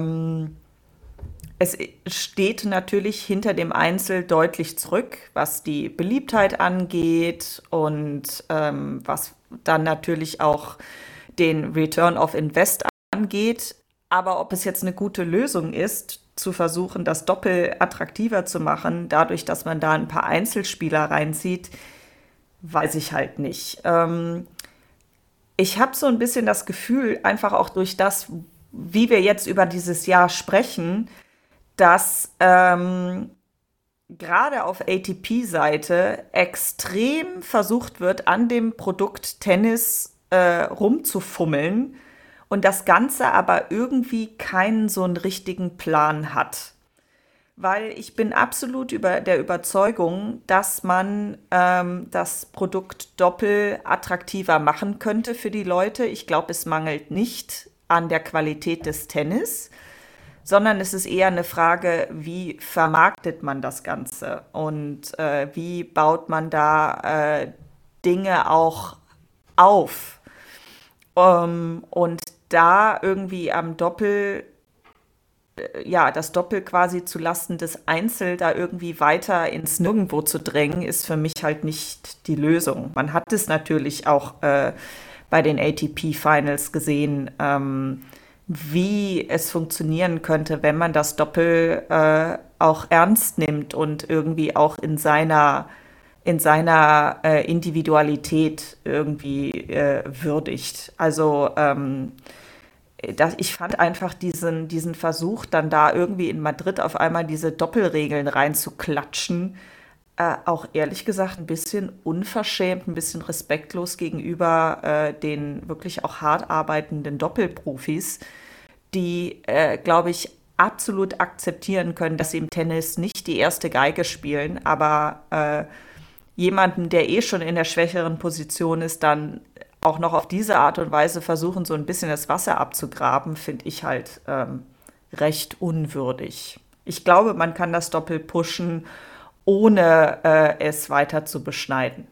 es steht natürlich hinter dem Einzel deutlich zurück, was die Beliebtheit angeht und was dann natürlich auch den Return of Invest angeht. Aber ob es jetzt eine gute Lösung ist, zu versuchen, das Doppel attraktiver zu machen, dadurch, dass man da ein paar Einzelspieler reinzieht, weiß ich halt nicht. Ich habe so ein bisschen das Gefühl, einfach auch durch das, wie wir jetzt über dieses Jahr sprechen, dass gerade auf ATP-Seite extrem versucht wird, an dem Produkt Tennis rumzufummeln und das Ganze aber irgendwie keinen so einen richtigen Plan hat. Weil ich bin absolut der Überzeugung, dass man das Produkt Doppel attraktiver machen könnte für die Leute. Ich glaube, es mangelt nicht an der Qualität des Tennis, sondern es ist eher eine Frage, wie vermarktet man das Ganze und wie baut man da Dinge auch auf. Und da irgendwie am Doppel, das Doppel quasi zu Lasten des Einzel da irgendwie weiter ins Nirgendwo zu drängen, ist für mich halt nicht die Lösung. Man hat es natürlich auch bei den ATP-Finals gesehen, wie es funktionieren könnte, wenn man das Doppel auch ernst nimmt und irgendwie auch in seiner Individualität irgendwie würdigt. Also ich fand einfach diesen Versuch, dann da irgendwie in Madrid auf einmal diese Doppelregeln reinzuklatschen, auch ehrlich gesagt ein bisschen unverschämt, ein bisschen respektlos gegenüber den wirklich auch hart arbeitenden Doppelprofis, die, glaube ich, absolut akzeptieren können, dass sie im Tennis nicht die erste Geige spielen, aber jemanden, der eh schon in der schwächeren Position ist, dann auch noch auf diese Art und Weise versuchen, so ein bisschen das Wasser abzugraben, finde ich halt recht unwürdig. Ich glaube, man kann das Doppel pushen, ohne es weiter zu beschneiden.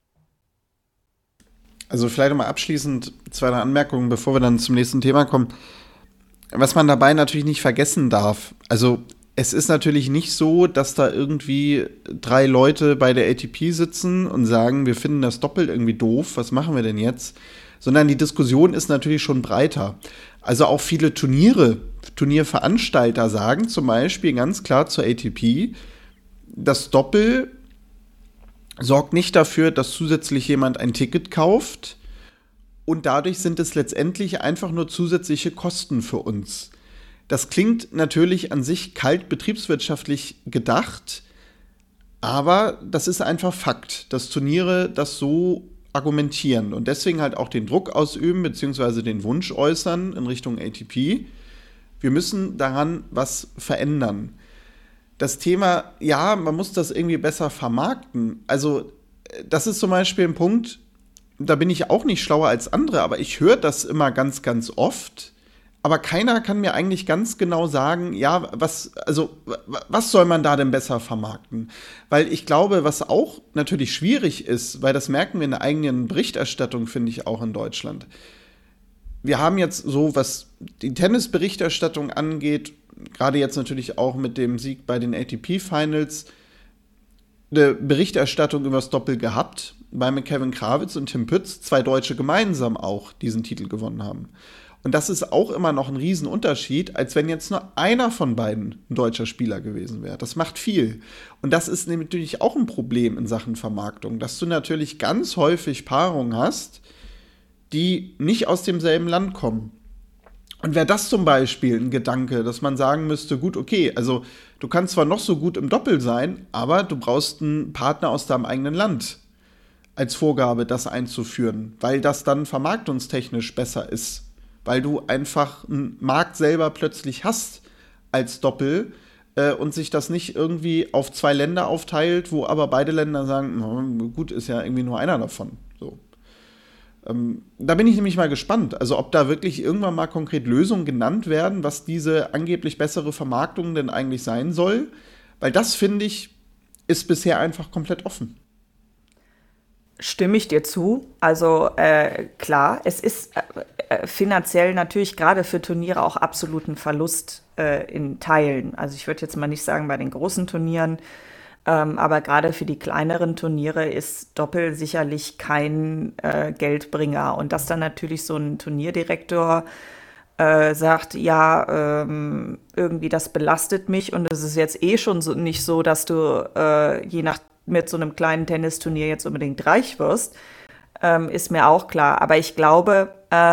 Also vielleicht nochmal abschließend 2 Anmerkungen, bevor wir dann zum nächsten Thema kommen. Was man dabei natürlich nicht vergessen darf, also es ist natürlich nicht so, dass da irgendwie 3 Leute bei der ATP sitzen und sagen, wir finden das Doppel irgendwie doof, was machen wir denn jetzt? Sondern die Diskussion ist natürlich schon breiter. Also auch viele Turnierveranstalter sagen zum Beispiel ganz klar zur ATP, das Doppel sorgt nicht dafür, dass zusätzlich jemand ein Ticket kauft und dadurch sind es letztendlich einfach nur zusätzliche Kosten für uns. Das klingt natürlich an sich kalt betriebswirtschaftlich gedacht, aber das ist einfach Fakt, dass Turniere das so argumentieren und deswegen halt auch den Druck ausüben bzw. den Wunsch äußern in Richtung ATP. Wir müssen daran was verändern. Das Thema, ja, man muss das irgendwie besser vermarkten. Also das ist zum Beispiel ein Punkt, da bin ich auch nicht schlauer als andere, aber ich höre das immer ganz, ganz oft. Aber keiner kann mir eigentlich ganz genau sagen, ja, was soll man da denn besser vermarkten? Weil ich glaube, was auch natürlich schwierig ist, weil das merken wir in der eigenen Berichterstattung, finde ich auch in Deutschland. Wir haben jetzt so, was die Tennisberichterstattung angeht, gerade jetzt natürlich auch mit dem Sieg bei den ATP-Finals, eine Berichterstattung über das Doppel gehabt, weil mit Kevin Krawitz und Tim Pütz 2 Deutsche gemeinsam auch diesen Titel gewonnen haben. Und das ist auch immer noch ein Riesenunterschied, als wenn jetzt nur einer von beiden ein deutscher Spieler gewesen wäre. Das macht viel. Und das ist natürlich auch ein Problem in Sachen Vermarktung, dass du natürlich ganz häufig Paarungen hast, die nicht aus demselben Land kommen. Und wäre das zum Beispiel ein Gedanke, dass man sagen müsste, gut, okay, also du kannst zwar noch so gut im Doppel sein, aber du brauchst einen Partner aus deinem eigenen Land als Vorgabe, das einzuführen, weil das dann vermarktungstechnisch besser ist, weil du einfach einen Markt selber plötzlich hast als Doppel und sich das nicht irgendwie auf 2 Länder aufteilt, wo aber beide Länder sagen, gut, ist ja irgendwie nur einer davon, so. Da bin ich nämlich mal gespannt, also ob da wirklich irgendwann mal konkret Lösungen genannt werden, was diese angeblich bessere Vermarktung denn eigentlich sein soll, weil das, finde ich, ist bisher einfach komplett offen. Stimme ich dir zu. Also klar, es ist finanziell natürlich gerade für Turniere auch absolut ein Verlust in Teilen. Also ich würde jetzt mal nicht sagen bei den großen Turnieren, aber gerade für die kleineren Turniere ist Doppel sicherlich kein Geldbringer. Und dass dann natürlich so ein Turnierdirektor sagt, ja, irgendwie das belastet mich und es ist jetzt eh schon so, nicht so, dass du je nach mit so einem kleinen Tennisturnier jetzt unbedingt reich wirst, ist mir auch klar. Aber ich glaube,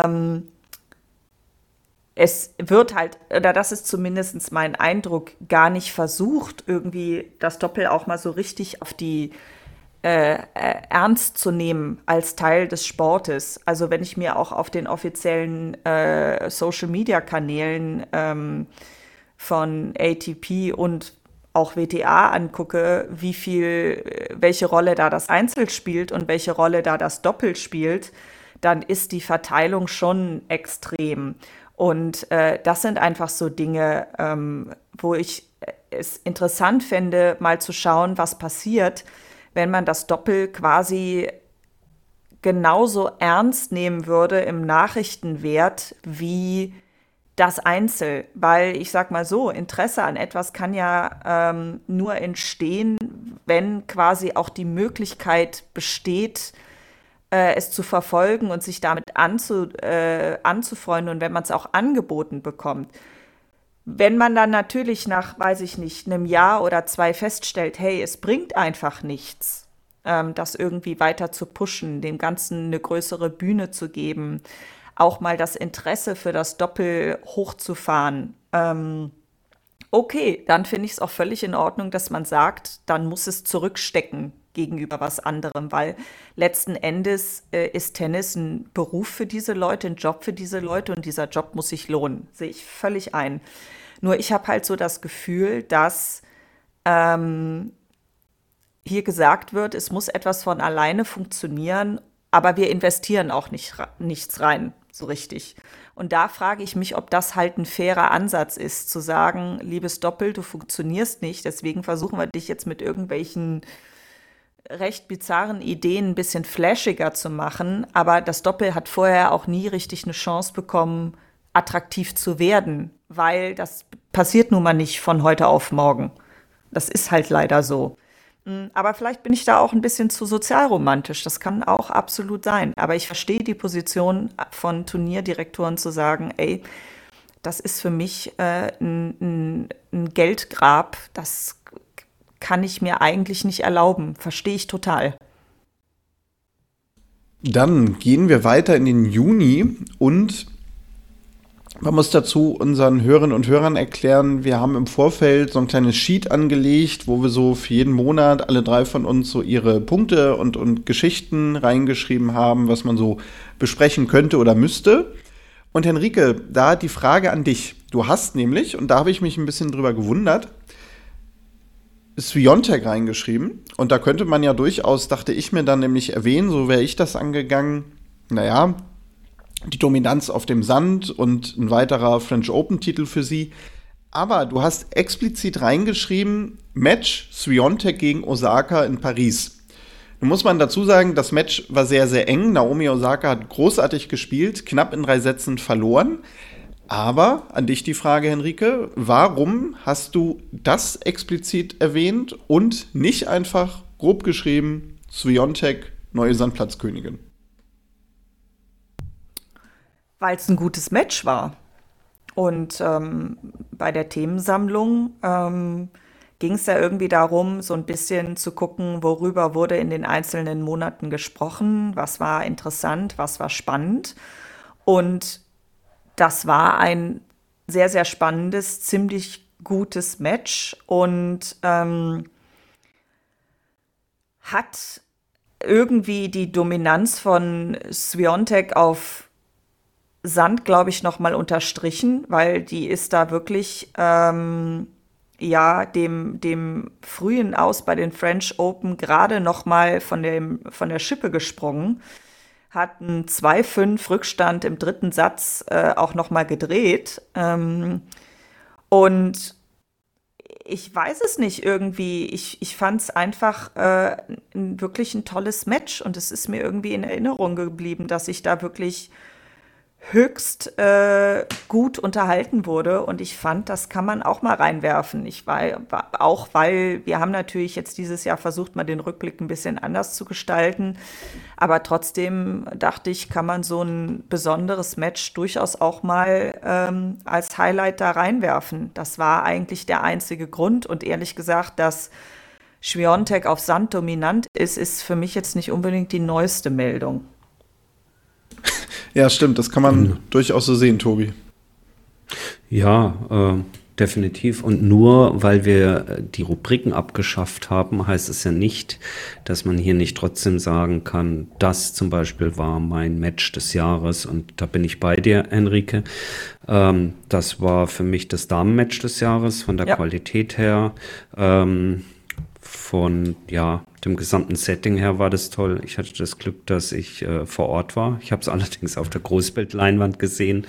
es wird halt, oder das ist zumindest mein Eindruck, gar nicht versucht, irgendwie das Doppel auch mal so richtig auf die ernst zu nehmen als Teil des Sportes. Also wenn ich mir auch auf den offiziellen Social-Media-Kanälen von ATP und auch WTA angucke, welche Rolle da das Einzel spielt und welche Rolle da das Doppel spielt, dann ist die Verteilung schon extrem. Und das sind einfach so Dinge, wo ich es interessant fände, mal zu schauen, was passiert, wenn man das Doppel quasi genauso ernst nehmen würde im Nachrichtenwert wie das Einzel. Weil ich sag mal so, Interesse an etwas kann ja nur entstehen, wenn quasi auch die Möglichkeit besteht, es zu verfolgen und sich damit anzufreunden und wenn man es auch angeboten bekommt. Wenn man dann natürlich nach, weiß ich nicht, einem Jahr oder 2 feststellt, hey, es bringt einfach nichts, das irgendwie weiter zu pushen, dem Ganzen eine größere Bühne zu geben, auch mal das Interesse für das Doppel hochzufahren. Okay, dann finde ich es auch völlig in Ordnung, dass man sagt, dann muss es zurückstecken gegenüber was anderem, weil letzten Endes ist Tennis ein Beruf für diese Leute, ein Job für diese Leute und dieser Job muss sich lohnen, sehe ich völlig ein. Nur ich habe halt so das Gefühl, dass hier gesagt wird, es muss etwas von alleine funktionieren, aber wir investieren auch nichts rein, so richtig. Und da frage ich mich, ob das halt ein fairer Ansatz ist, zu sagen, liebes Doppel, du funktionierst nicht, deswegen versuchen wir dich jetzt mit irgendwelchen recht bizarren Ideen ein bisschen flashiger zu machen, aber das Doppel hat vorher auch nie richtig eine Chance bekommen, attraktiv zu werden, weil das passiert nun mal nicht von heute auf morgen. Das ist halt leider so. Aber vielleicht bin ich da auch ein bisschen zu sozialromantisch. Das kann auch absolut sein. Aber ich verstehe die Position von Turnierdirektoren zu sagen, ey, das ist für mich ein Geldgrab. Das kann ich mir eigentlich nicht erlauben. Verstehe ich total. Dann gehen wir weiter in den Juni und man muss dazu unseren Hörerinnen und Hörern erklären, wir haben im Vorfeld so ein kleines Sheet angelegt, wo wir so für jeden Monat alle 3 von uns so ihre Punkte und Geschichten reingeschrieben haben, was man so besprechen könnte oder müsste. Und Henrike, da die Frage an dich. Du hast nämlich, und da habe ich mich ein bisschen drüber gewundert, Swiatek reingeschrieben. Und da könnte man ja durchaus, dachte ich mir dann nämlich erwähnen, so wäre ich das angegangen, naja, die Dominanz auf dem Sand und ein weiterer French Open-Titel für sie. Aber du hast explizit reingeschrieben, Match Swiatek gegen Osaka in Paris. Nun muss man dazu sagen, das Match war sehr, sehr eng. Naomi Osaka hat großartig gespielt, knapp in 3 Sätzen verloren. Aber an dich die Frage, Henrike, warum hast du das explizit erwähnt und nicht einfach grob geschrieben, Swiatek, neue Sandplatzkönigin? Weil es ein gutes Match war. Und bei der Themensammlung ging es ja irgendwie darum, so ein bisschen zu gucken, worüber wurde in den einzelnen Monaten gesprochen, was war interessant, was war spannend. Und das war ein sehr, sehr spannendes, ziemlich gutes Match und hat irgendwie die Dominanz von Swiatek auf Sand, glaube ich, noch mal unterstrichen, weil die ist da wirklich dem frühen Aus bei den French Open gerade noch mal von der Schippe gesprungen, hat einen 2:5 Rückstand im 3. Satz auch noch mal gedreht und ich weiß es nicht irgendwie. Ich fand es einfach wirklich ein tolles Match und es ist mir irgendwie in Erinnerung geblieben, dass ich da wirklich höchst gut unterhalten wurde und ich fand, das kann man auch mal reinwerfen. Auch weil wir haben natürlich jetzt dieses Jahr versucht, mal den Rückblick ein bisschen anders zu gestalten, aber trotzdem dachte ich, kann man so ein besonderes Match durchaus auch mal als Highlight da reinwerfen. Das war eigentlich der einzige Grund und ehrlich gesagt, dass Swiatek auf Sand dominant ist für mich jetzt nicht unbedingt die neueste Meldung. Ja, stimmt, das kann man durchaus so sehen, Tobi. Ja, definitiv. Und nur weil wir die Rubriken abgeschafft haben, heißt es ja nicht, dass man hier nicht trotzdem sagen kann, das zum Beispiel war mein Match des Jahres. Und da bin ich bei dir, Henrike. Das war für mich das Damenmatch des Jahres von der Qualität her. Von dem gesamten Setting her war das toll. Ich hatte das Glück, dass ich vor Ort war. Ich habe es allerdings auf der Großbildleinwand gesehen.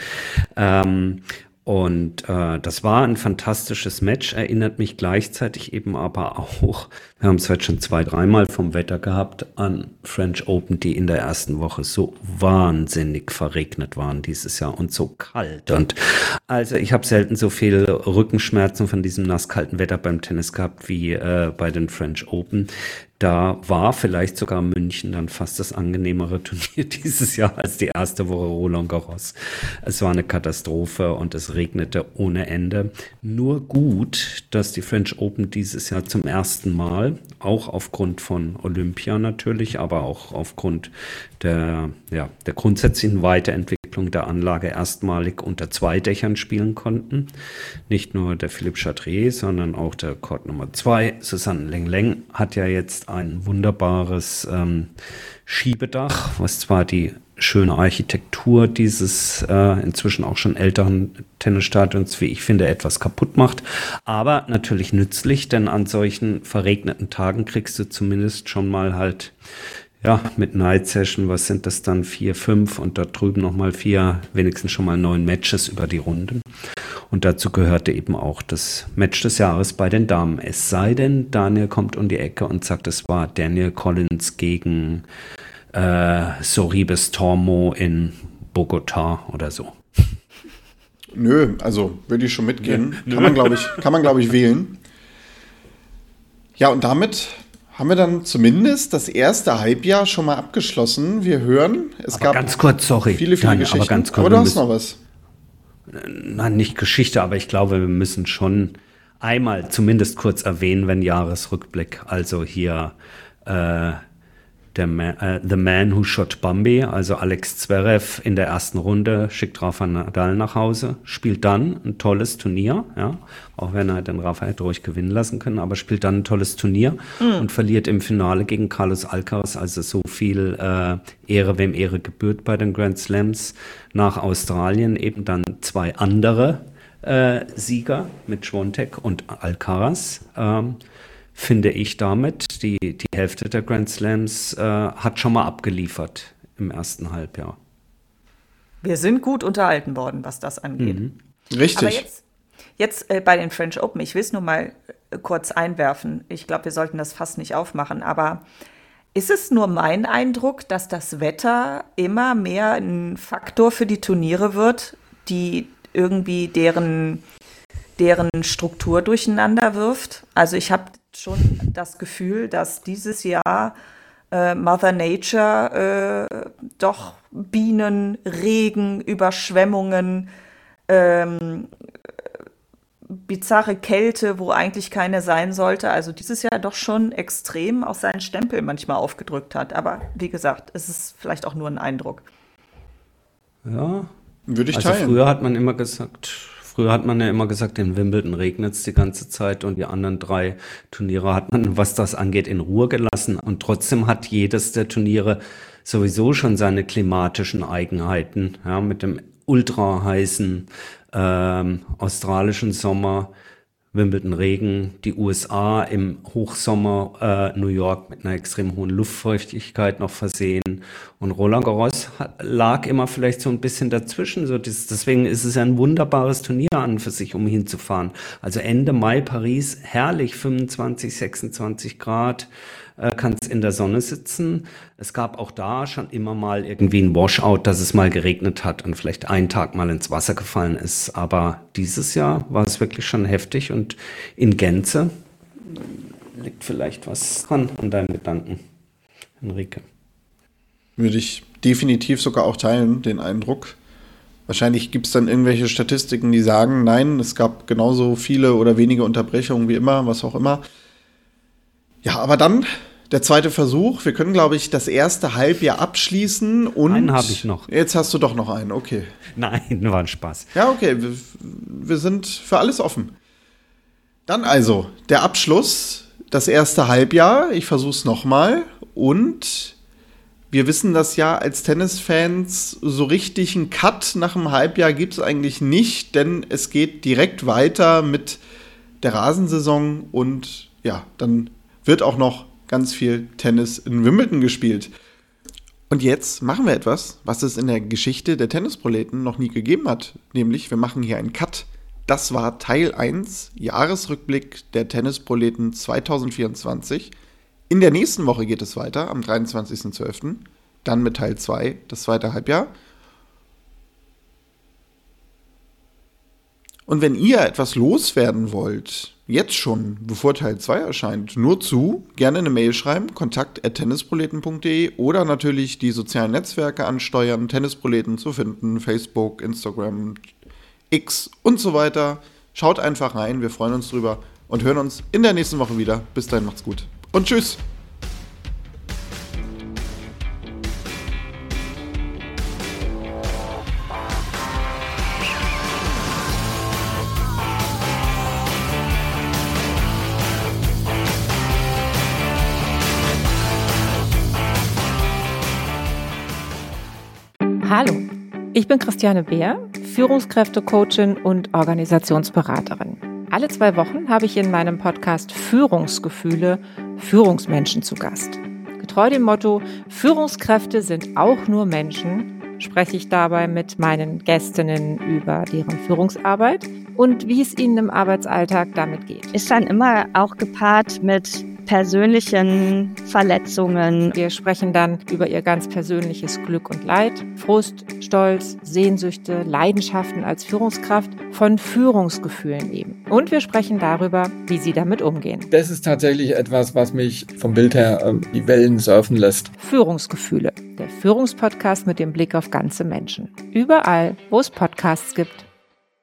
Und das war ein fantastisches Match, erinnert mich gleichzeitig eben aber auch, wir haben es heute schon 2-3 Mal vom Wetter gehabt, an French Open, die in der ersten Woche so wahnsinnig verregnet waren dieses Jahr und so kalt. Und also ich habe selten so viel Rückenschmerzen von diesem nasskalten Wetter beim Tennis gehabt wie bei den French Open. Da war vielleicht sogar München dann fast das angenehmere Turnier dieses Jahr als die erste Woche Roland Garros. Es war eine Katastrophe und es regnete ohne Ende. Nur gut, dass die French Open dieses Jahr zum ersten Mal, auch aufgrund von Olympia natürlich, aber auch aufgrund der grundsätzlichen Weiterentwicklung Entwicklung der Anlage erstmalig unter 2 Dächern spielen konnten. Nicht nur der Philippe Chatrier, sondern auch der Court Nummer 2, Susanne Leng-Leng, hat ja jetzt ein wunderbares Schiebedach, was zwar die schöne Architektur dieses inzwischen auch schon älteren Tennisstadions, wie ich finde, etwas kaputt macht, aber natürlich nützlich, denn an solchen verregneten Tagen kriegst du zumindest schon mal halt, ja, mit Night Session, was sind das dann, 4, 5 und da drüben nochmal 4, wenigstens schon mal 9 Matches über die Runden. Und dazu gehörte eben auch das Match des Jahres bei den Damen. Es sei denn, Daniel kommt um die Ecke und sagt, es war Daniel Collins gegen Sorribes Tormo in Bogotá oder so. Nö, also würde ich schon mitgehen. Kann man, glaube ich, wählen. Ja, und damit haben wir dann zumindest das erste Halbjahr schon mal abgeschlossen. Wir hören, es gab ganz kurz, sorry, viele Geschichten. Aber, ganz kurz, aber du hast noch was. Nein, nicht Geschichte, aber ich glaube, wir müssen schon einmal zumindest kurz erwähnen, wenn Jahresrückblick, also hier The Man Who Shot Bambi, also Alex Zverev in der ersten Runde, schickt Rafa Nadal nach Hause, spielt dann ein tolles Turnier, ja, auch wenn er den Rafa hätte ruhig gewinnen lassen können, aber spielt dann ein tolles Turnier und verliert im Finale gegen Carlos Alcaraz, also so viel Ehre, wem Ehre gebührt bei den Grand Slams, nach Australien eben dann 2 andere Sieger mit Świątek und Alcaraz, finde ich damit, die Hälfte der Grand Slams hat schon mal abgeliefert im ersten Halbjahr. Wir sind gut unterhalten worden, was das angeht. Richtig. Aber jetzt bei den French Open, ich will es nur mal kurz einwerfen. Ich glaube, wir sollten das fast nicht aufmachen, aber ist es nur mein Eindruck, dass das Wetter immer mehr ein Faktor für die Turniere wird, die irgendwie deren Struktur durcheinander wirft? Also ich habe schon das Gefühl, dass dieses Jahr Mother Nature doch Bienen, Regen, Überschwemmungen, bizarre Kälte, wo eigentlich keine sein sollte, also dieses Jahr doch schon extrem auch seinen Stempel manchmal aufgedrückt hat. Aber wie gesagt, es ist vielleicht auch nur ein Eindruck. Ja, würde ich also teilen. Früher hat man ja immer gesagt, in Wimbledon regnet es die ganze Zeit und die anderen 3 Turniere hat man, was das angeht, in Ruhe gelassen. Und trotzdem hat jedes der Turniere sowieso schon seine klimatischen Eigenheiten, ja, mit dem ultra heißen australischen Sommer, Wimbledon Regen, die USA im Hochsommer, New York mit einer extrem hohen Luftfeuchtigkeit noch versehen und Roland Garros lag immer vielleicht so ein bisschen dazwischen. Deswegen ist es ja ein wunderbares Turnier an für sich, um hinzufahren. Also Ende Mai Paris, herrlich, 25, 26 Grad, kannst in der Sonne sitzen. Es gab auch da schon immer mal irgendwie ein Washout, dass es mal geregnet hat und vielleicht einen Tag mal ins Wasser gefallen ist. Aber dieses Jahr war es wirklich schon heftig und in Gänze liegt vielleicht was dran an deinen Gedanken, Henrike. Würde ich definitiv sogar auch teilen, den Eindruck. Wahrscheinlich gibt es dann irgendwelche Statistiken, die sagen, nein, es gab genauso viele oder wenige Unterbrechungen wie immer, was auch immer. Ja, aber dann der zweite Versuch. Wir können, glaube ich, das erste Halbjahr abschließen. Und einen habe ich noch. Jetzt hast du doch noch einen, okay. Nein, war ein Spaß. Ja, okay, wir sind für alles offen. Dann also der Abschluss, das erste Halbjahr. Ich versuche es nochmal. Und wir wissen das ja als Tennisfans, so richtig einen Cut nach dem Halbjahr gibt es eigentlich nicht, denn es geht direkt weiter mit der Rasensaison und ja, dann wird auch noch ganz viel Tennis in Wimbledon gespielt. Und jetzt machen wir etwas, was es in der Geschichte der Tennisproleten noch nie gegeben hat. Nämlich, wir machen hier einen Cut. Das war Teil 1, Jahresrückblick der Tennisproleten 2024. In der nächsten Woche geht es weiter, am 23.12. Dann mit Teil 2, das zweite Halbjahr. Und wenn ihr etwas loswerden wollt, jetzt schon, bevor Teil 2 erscheint, nur gerne eine Mail schreiben, kontakt@tennisproleten.de oder natürlich die sozialen Netzwerke ansteuern, Tennisproleten zu finden, Facebook, Instagram, X und so weiter. Schaut einfach rein, wir freuen uns drüber und hören uns in der nächsten Woche wieder. Bis dahin, macht's gut und tschüss! Hallo, ich bin Christiane Beer, Führungskräfte-Coachin und Organisationsberaterin. Alle 2 Wochen habe ich in meinem Podcast Führungsgefühle Führungsmenschen zu Gast. Getreu dem Motto, Führungskräfte sind auch nur Menschen, spreche ich dabei mit meinen Gästinnen über deren Führungsarbeit und wie es ihnen im Arbeitsalltag damit geht. Ist dann immer auch gepaart mit persönlichen Verletzungen. Wir sprechen dann über ihr ganz persönliches Glück und Leid, Frust, Stolz, Sehnsüchte, Leidenschaften als Führungskraft, von Führungsgefühlen eben. Und wir sprechen darüber, wie sie damit umgehen. Das ist tatsächlich etwas, was mich vom Bild her die Wellen surfen lässt. Führungsgefühle, der Führungspodcast mit dem Blick auf ganze Menschen. Überall, wo es Podcasts gibt.